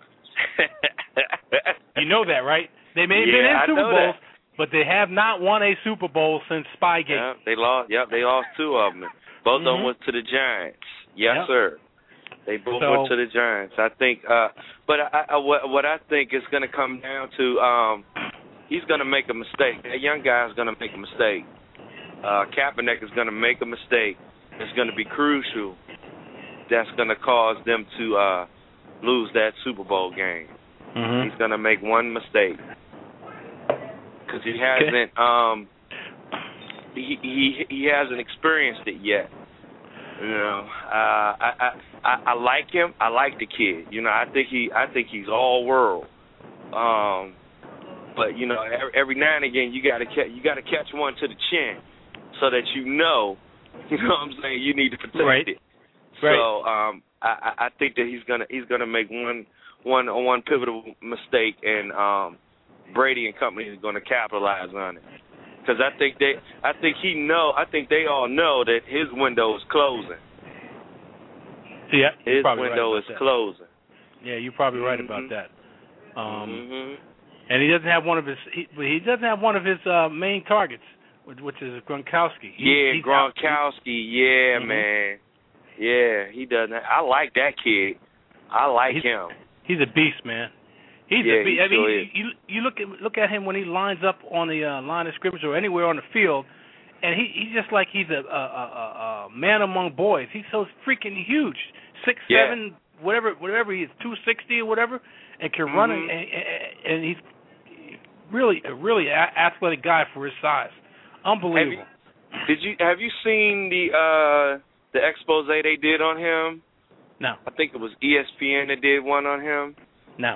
You know that, right? They may have been in Super Bowls, but they have not won a Super Bowl since Spygate. Yeah, they lost. Yep, they lost two of them. Both of them went to the Giants. Yes, sir. They both went to the Giants. I think, but what I think is going to come down to, he's going to make a mistake. That young guy is going to make a mistake. Kaepernick is going to make a mistake. It's going to be crucial. That's going to cause them to lose that Super Bowl game. He's going to make one mistake because he hasn't he hasn't experienced it yet. You know, I like him. I like the kid. You know, I think he's all world. But you know, every now and again, you got to catch one to the chin so that you know what I'm saying. You need to protect it. Right. So I think that he's gonna make one pivotal mistake, and Brady and company is going to capitalize on it. Because I think they all know that his window is closing. Yeah, his window is closing. Yeah, you're probably right about that. And he doesn't have one of his main targets, which is Gronkowski. Gronkowski. Man. Yeah, he doesn't. I like that kid. I like him. He's a beast, man. He's a beast. I mean, you look at him when he lines up on the line of scrimmage or anywhere on the field, and he's just like he's a man among boys. He's so freaking huge, 6'7", whatever he is, 260 or whatever, and can run and he's really a really athletic guy for his size. Unbelievable. Have you seen the expose they did on him? No. I think it was ESPN that did one on him. No.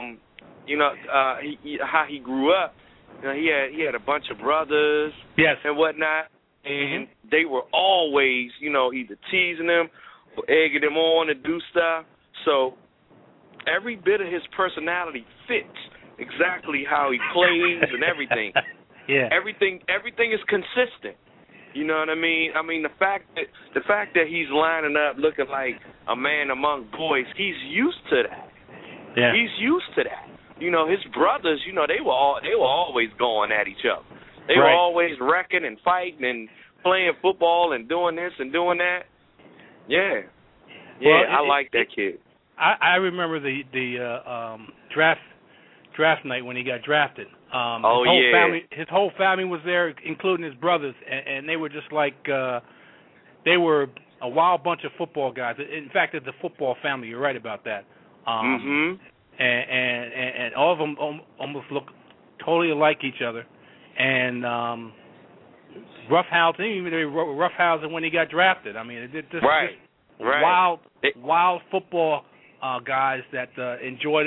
How he grew up. He had a bunch of brothers. Yes. And whatnot, and they were always, either teasing him or egging him on to do stuff. So every bit of his personality fits exactly how he plays and everything. Yeah. Everything is consistent. You know what I mean? I mean the fact that he's lining up looking like a man among boys, he's used to that. Yeah. He's used to that. His brothers, they were always going at each other. They were always wrecking and fighting and playing football and doing this and doing that. Yeah. Yeah, I like that kid. I remember the draft night when he got drafted. His whole family was there, including his brothers, and they were just like they were a wild bunch of football guys. In fact, it's a football family. You're right about that. And all of them almost look totally alike each other. And roughhousing, even they were roughhousing when he got drafted. I mean, wild football guys that enjoy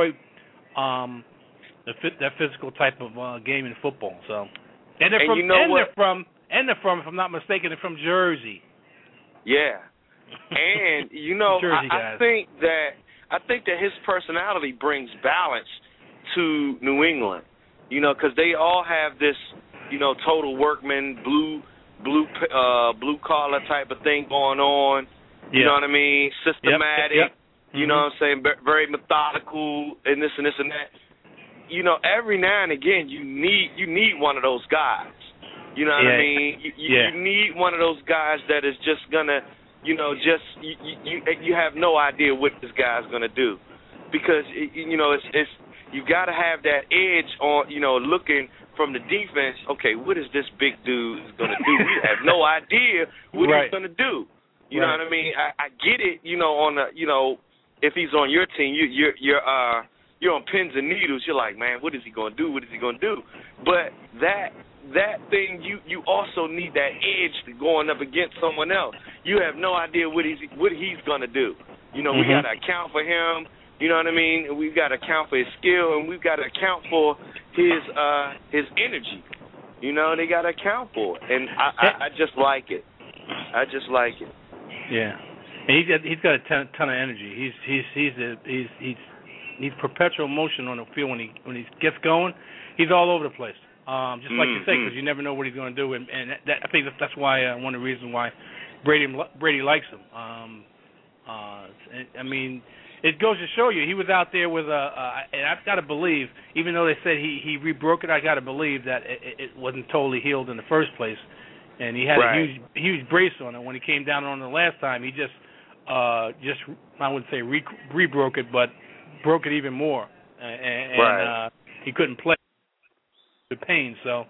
that physical type of game in football. So, they're from, if I'm not mistaken, they're from Jersey. Yeah, and Jersey guys. I think that his personality brings balance to New England. Because they all have this, total workman, blue collar type of thing going on. You know what I mean? Systematic. Yep. You know what I'm saying? Very methodical and this and this and that. Every now and again you need one of those guys. You know what I mean? You need one of those guys that is just gonna, you have no idea what this guy's gonna do, because it's you got to have that edge on, looking from the defense. Okay, what is this big dude going to do? We have no idea what he's going to do. You know what I mean? I get it. On the, if he's on your team, you're on pins and needles. You're like, man, what is he going to do? What is he going to do? But that thing, you also need that edge to going up against someone else. You have no idea what he's going to do. We got to account for him. You know what I mean? We've got to account for his skill, and we've got to account for his energy. They got to account for it, and I just like it. I just like it. Yeah, and he's got a ton of energy. He's perpetual motion on the field when he gets going. He's all over the place. Just like you say, because you never know what he's going to do, and I think that's why one of the reasons why Brady likes him. I mean, it goes to show you he was out there with and I've got to believe, even though they said he rebroke it, I got to believe that it wasn't totally healed in the first place, and he had a huge brace on it. When he came down on it the last time, he just I wouldn't say rebroke it, but broke it even more, and he couldn't play the pain. So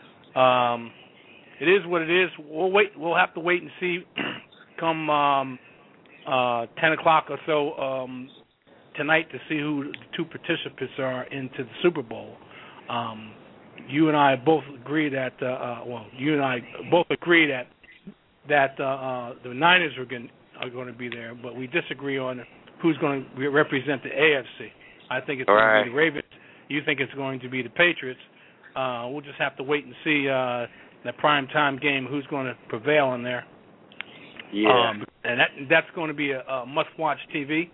it is what it is. We'll have to wait and see. Come 10 o'clock or so tonight to see who the two participants are into the Super Bowl. You and I both agree that the Niners are going to be there, but we disagree on who's going to represent the AFC. I think it's going to be the Ravens. You think it's going to be the Patriots. We'll just have to wait and see the prime time game who's going to prevail in there. Yeah. And that's going to be a must-watch TV.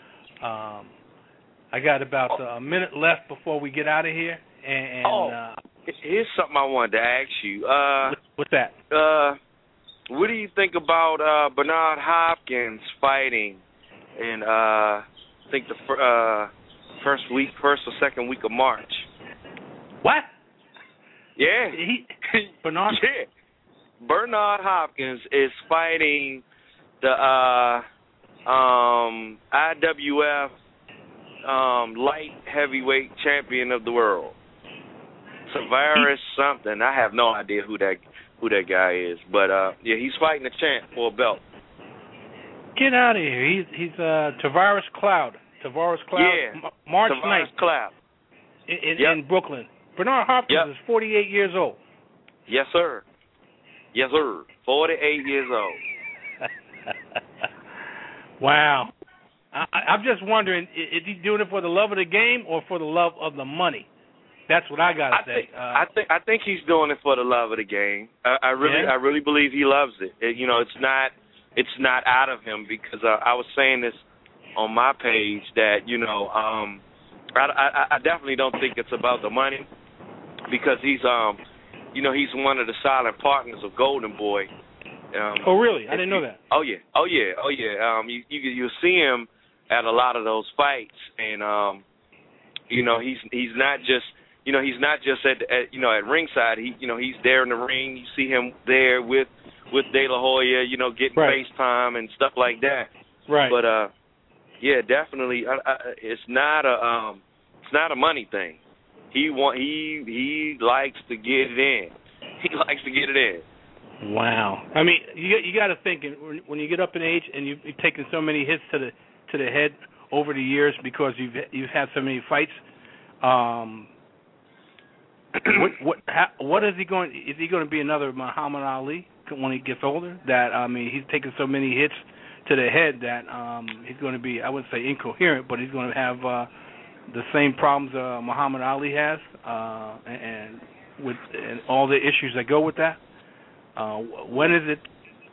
I got about a minute left before we get out of here. Here's something I wanted to ask you. What's that? What do you think about Bernard Hopkins fighting in, I think the first or second week of March? What? Yeah. Bernard? Yeah. Bernard Hopkins is fighting the IWF light heavyweight champion of the world, Tavares something. I have no idea who that guy is, but he's fighting the champ for a belt. Get out of here! He's Tavares Cloud. Yeah. March Tavares 9th. Cloud. In Brooklyn. Bernard Hopkins is 48 years old. Yes, sir. Yes, sir. 48 years old. Wow. I'm just wondering, is he doing it for the love of the game or for the love of the money? That's what I gotta say. I think he's doing it for the love of the game. I really believe he loves it. It's not out of him, because I was saying this on my page that I definitely don't think it's about the money, because he's he's one of the silent partners of Golden Boy. Oh really? I didn't know that. Oh yeah. You see him at a lot of those fights, and he's not just at ringside. He's there in the ring. You see him there with De La Hoya, getting FaceTime and stuff like that. Right. But yeah, definitely, it's not a money thing. He likes to get it in. He likes to get it in. Wow. I mean, you got to think, when you get up in age and you've taken so many hits to the head over the years because you've had so many fights. What is he going? Is he going to be another Muhammad Ali when he gets older? That he's taken so many hits to the head that he's going to be, I wouldn't say incoherent, but he's going to have the same problems Muhammad Ali has, and all the issues that go with that. When is it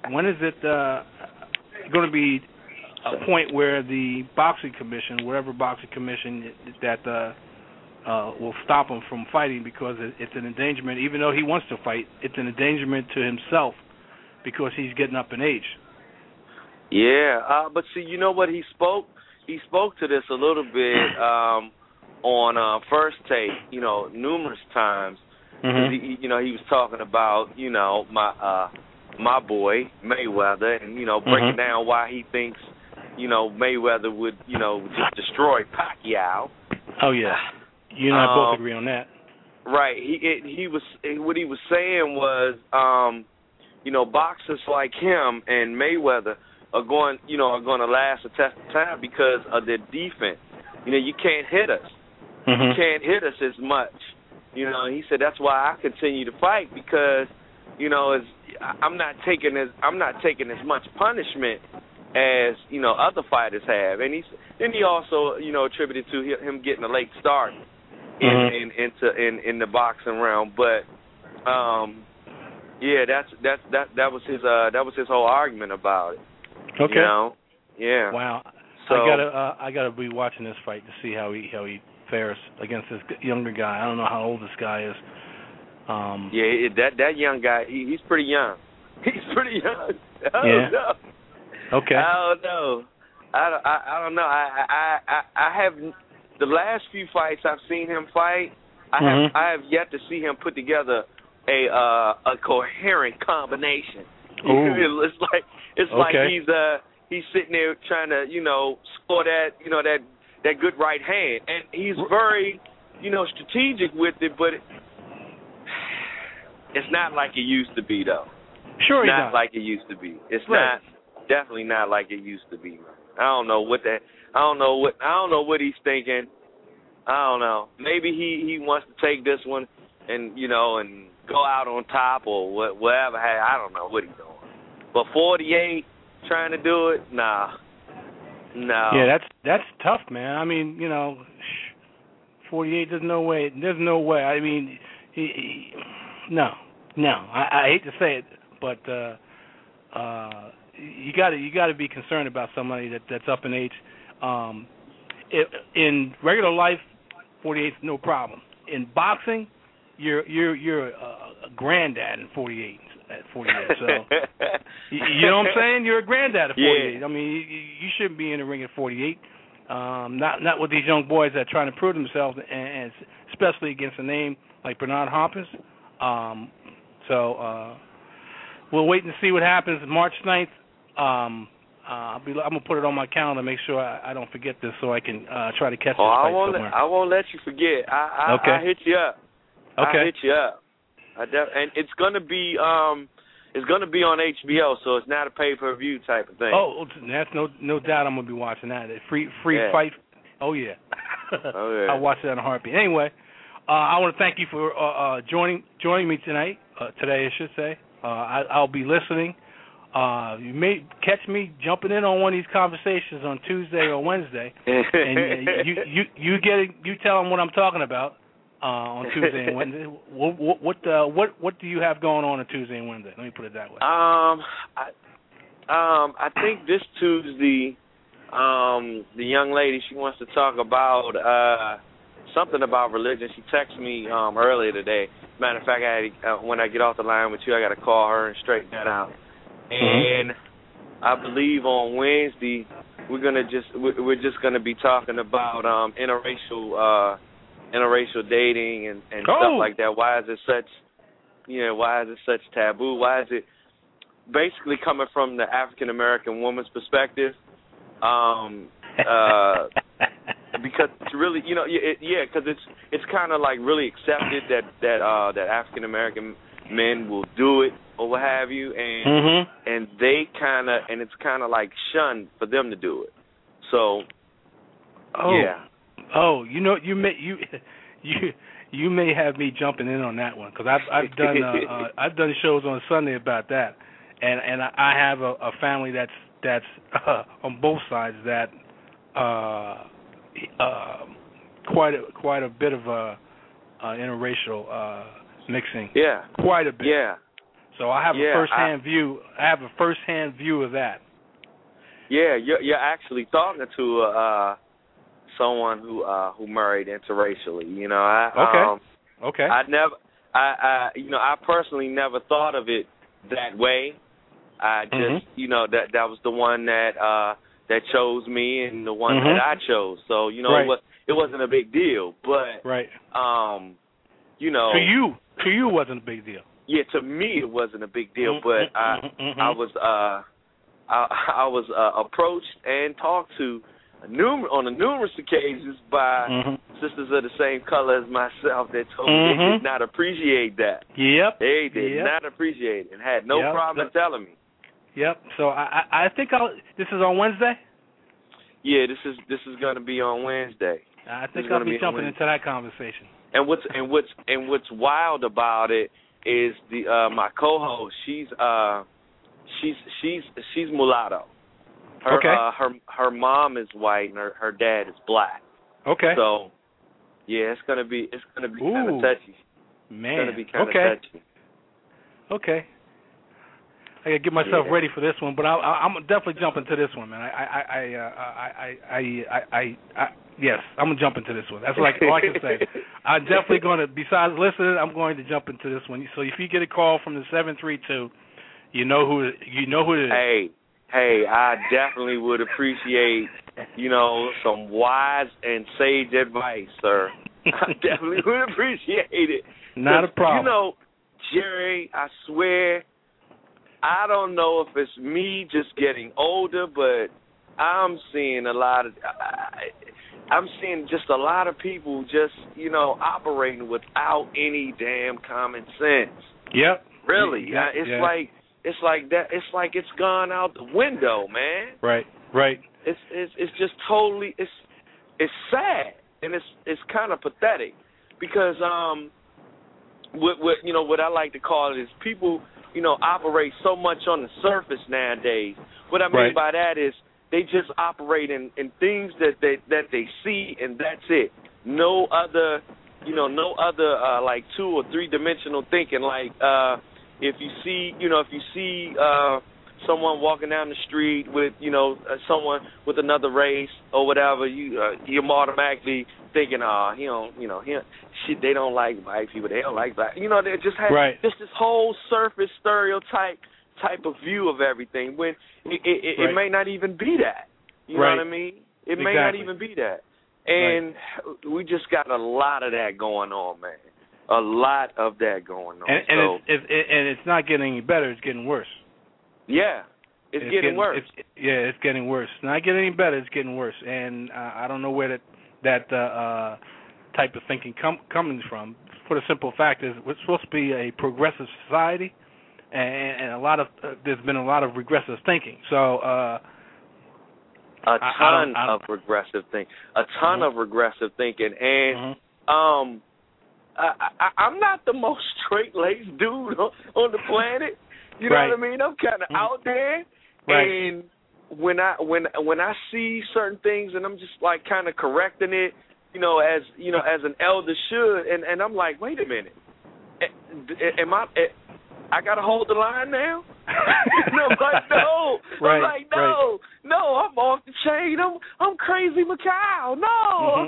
going to be a point where the boxing commission, whatever boxing commission that will stop him from fighting, because it's an endangerment? Even though he wants to fight, it's an endangerment to himself because he's getting up in age. Yeah, but see, you know what, he spoke to this a little bit on First Take, numerous times. Mm-hmm. He was talking about, my boy Mayweather, and breaking down why he thinks, Mayweather would, just destroy Pacquiao. Oh yeah, you and I both agree on that. Right. He was, what he was saying was, boxers like him and Mayweather are going to last a test of time because of their defense. You can't hit us. Mm-hmm. You can't hit us as much. He said that's why I continue to fight, because I'm not taking as much punishment as other fighters have. And he also attributed to him getting a late start in the boxing realm. But yeah, that was his whole argument about it. Okay. Yeah. Wow. So I gotta be watching this fight to see how he fares against this younger guy. I don't know how old this guy is. Yeah, that young guy, he's pretty young. He's pretty young. I don't know. Okay. I don't know. I don't know. I have, the last few fights I've seen him fight, I have yet to see him put together a coherent combination. It's like he's sitting there trying to score that good right hand, and he's very strategic with it, but it's not like it used to be, though. Sure, it's not like it used to be. It's definitely not like it used to be. I don't know what he's thinking. I don't know. Maybe he wants to take this one and and go out on top or whatever. I don't know what he's doing. But 48, trying to do it, nah. No. Yeah, that's tough, man. I mean, 48. There's no way. I mean, no. I hate to say it, but you got to be concerned about somebody that's up in age. In regular life, 48 is no problem. In boxing, you're a granddad in 48. At 48, so you know what I'm saying? You're a granddad at 48. Yeah. I mean, you shouldn't be in the ring at 48. Not with these young boys that are trying to prove themselves, and especially against a name like Bernard Hopkins. So we'll wait and see what happens March 9th. I'm gonna put it on my calendar, make sure I don't forget this, so I can try to catch this fight somewhere. I won't let you forget. I hit you up. Okay. I hit you up. And it's gonna be on HBO, so it's not a pay-per-view type of thing. Oh, that's no doubt. I'm gonna be watching that. Free fight. Oh yeah. I'll watch that in a heartbeat. Anyway, I want to thank you for joining me tonight. Today, I should say. I'll be listening. You may catch me jumping in on one of these conversations on Tuesday or Wednesday, and you tell them what I'm talking about on Tuesday and Wednesday. What do you have going on Tuesday and Wednesday? Let me put it that way. I think this Tuesday, the young lady, she wants to talk about something about religion. She texted me earlier today. Matter of fact, when I get off the line with you, I got to call her and straighten that out. And I believe on Wednesday we're just gonna be talking about interracial dating and stuff like that. Why is it such taboo? Why is it basically coming from the African American woman's perspective? Because it's really, because it's kind of like really accepted that African American men will do it or what have you, and they and it's kind of like shunned for them to do it. So, yeah. Oh, you may have me jumping in on that one because I've done shows on Sunday about that, and I have a family that's on both sides that quite a bit of interracial mixing. Yeah. Quite a bit. Yeah. So I have a first-hand view. I have a first-hand view of that. Yeah, you're actually talking to someone who married interracially. Okay. I personally never thought of it that way. I just, that was the one that chose me and the one that I chose. So, it wasn't a big deal. But, right. To you it wasn't a big deal. Yeah, to me it wasn't a big deal. But I was approached and talked to on numerous occasions by sisters of the same color as myself that told me they did not appreciate that. Yep. They did not appreciate it and had no problem telling me. Yep. So I think this is on Wednesday? Yeah, this is going to be on Wednesday. I think I'll be jumping into that conversation. And what's wild about it is my co-host. She's mulatto. Her mom is white and her dad is black. Okay. So yeah, it's gonna be kind of touchy. Man. It's gonna be kind of touchy. Okay. I gotta get myself ready for this one, but I'm definitely jumping to this one, man. Yes, I'm gonna jump into this one. That's all I can say. I'm definitely gonna. Besides listening, I'm going to jump into this one. So if you get a call from the 732, you know who it is. Hey, I definitely would appreciate, some wise and sage advice, sir. I definitely would appreciate it. Not a problem. Jerry, I swear, I don't know if it's me just getting older, but I'm seeing just a lot of people just, operating without any damn common sense. Yep. Really. It's like that. It's like it's gone out the window, man. Right. It's just totally. It's sad and it's kind of pathetic because what I like to call it is people operate so much on the surface nowadays. What I mean by that is they just operate in things that they see and that's it. No other like 2 or 3 dimensional thinking like. If you see someone walking down the street with, someone with another race or whatever, you're automatically thinking, they don't like white people, they don't like black. They just have just this whole surface stereotype type of view of everything when it may not even be that. You know what I mean? It may not even be that. And we just got a lot of that going on, man. A lot of that going on. And it's not getting any better, it's getting worse. Yeah, it's getting worse. It's getting worse. It's not getting any better, it's getting worse. And I don't know where that type of thinking coming from. For the simple fact is we're supposed to be a progressive society, and there's been a lot of regressive thinking. So a ton of regressive thinking, and I'm not the most straight-laced dude on the planet, You know Right. what I mean? I'm kind of out there, Right. and when I see certain things, and I'm just like kind of correcting it, as an elder should, and I'm like, wait a minute, am I gotta hold the line now? And I'm like, no. Right, I'm like, no, I'm off the chain. I'm crazy Macau. No.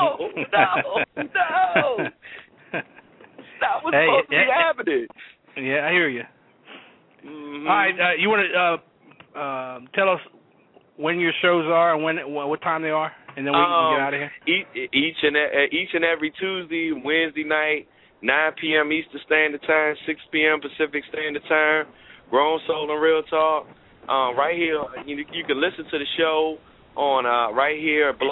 That was supposed to be happening. Yeah, I hear you. Mm-hmm. All right, you want to tell us when your shows are and what time they are, and then we can get out of here? Each and every Tuesday, Wednesday night, 9 p.m. Eastern Standard Time, 6 p.m. Pacific Standard Time. Grown Soul and Real Talk. Right here, you can listen to the show on right here at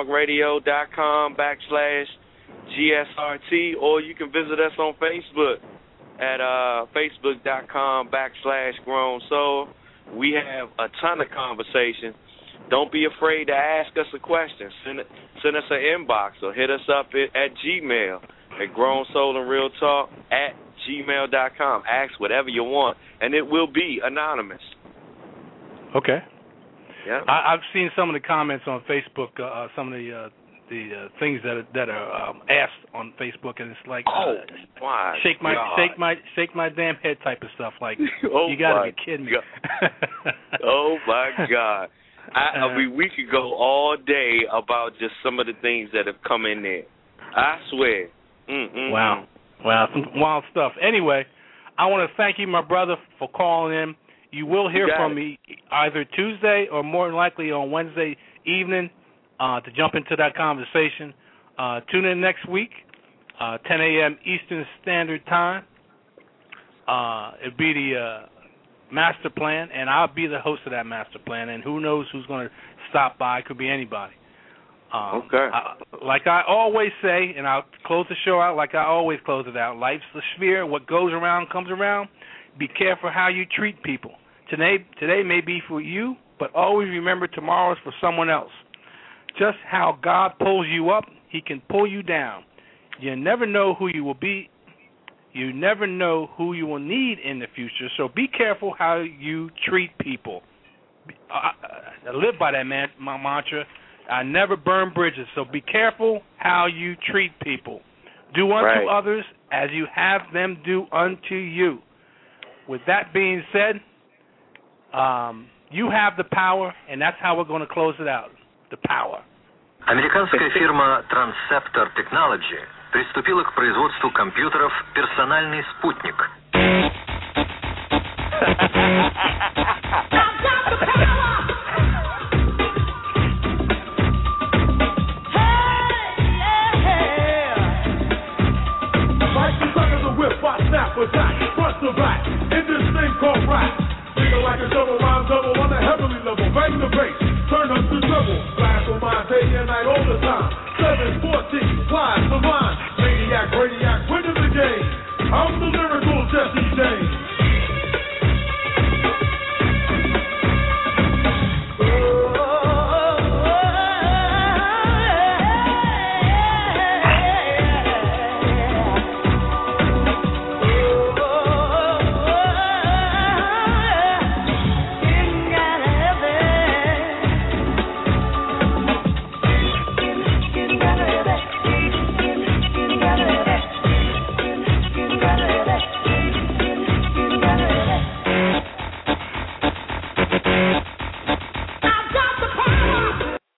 blogtalkradio.com/GSRT, or you can visit us on Facebook at facebook.com/Grown Soul. We have a ton of conversation. Don't be afraid to ask us a question. Send us an inbox or hit us up at Gmail at Grown Soul and Real Talk at gmail.com. Ask whatever you want, and it will be anonymous. Okay. Yeah. I've seen some of the comments on Facebook, some of the things that are asked on Facebook, and it's like, my shake my damn head type of stuff. Like, you got to be kidding me. Oh my God! I mean, we could go all day about just some of the things that have come in there. I swear. Wow, some wild stuff. Anyway, I want to thank you, my brother, for calling in. You will hear from me either Tuesday or more than likely on Wednesday evening to jump into that conversation. Tune in next week, 10 a.m. Eastern Standard Time. It'll be the master plan, and I'll be the host of that master plan, and who knows who's going to stop by. It could be anybody. Okay. Like I always say, and I'll close the show out like I always close it out, life's a sphere. What goes around comes around. Be careful how you treat people. Today may be for you, but always remember tomorrow is for someone else. Just how God pulls you up, He can pull you down. You never know who you will be. You never know who you will need in the future, so be careful how you treat people. I live by that my mantra. I never burn bridges, so be careful how you treat people. Do unto others as you have them do unto you. With that being said, you have the power, and that's how we're going to close it out. The power. Американская фирма Transceptor Technology приступила к производству компьютеров «Персональный спутник». Attack, front to back, in this thing called rap. Nigga like a double rhyme double on a heavenly level. Bang the bass, turn up the treble. Blast on my day and night all the time. 714, flies the line. Maniac, radiac, winning the game. I'm the lyrical Jesse James.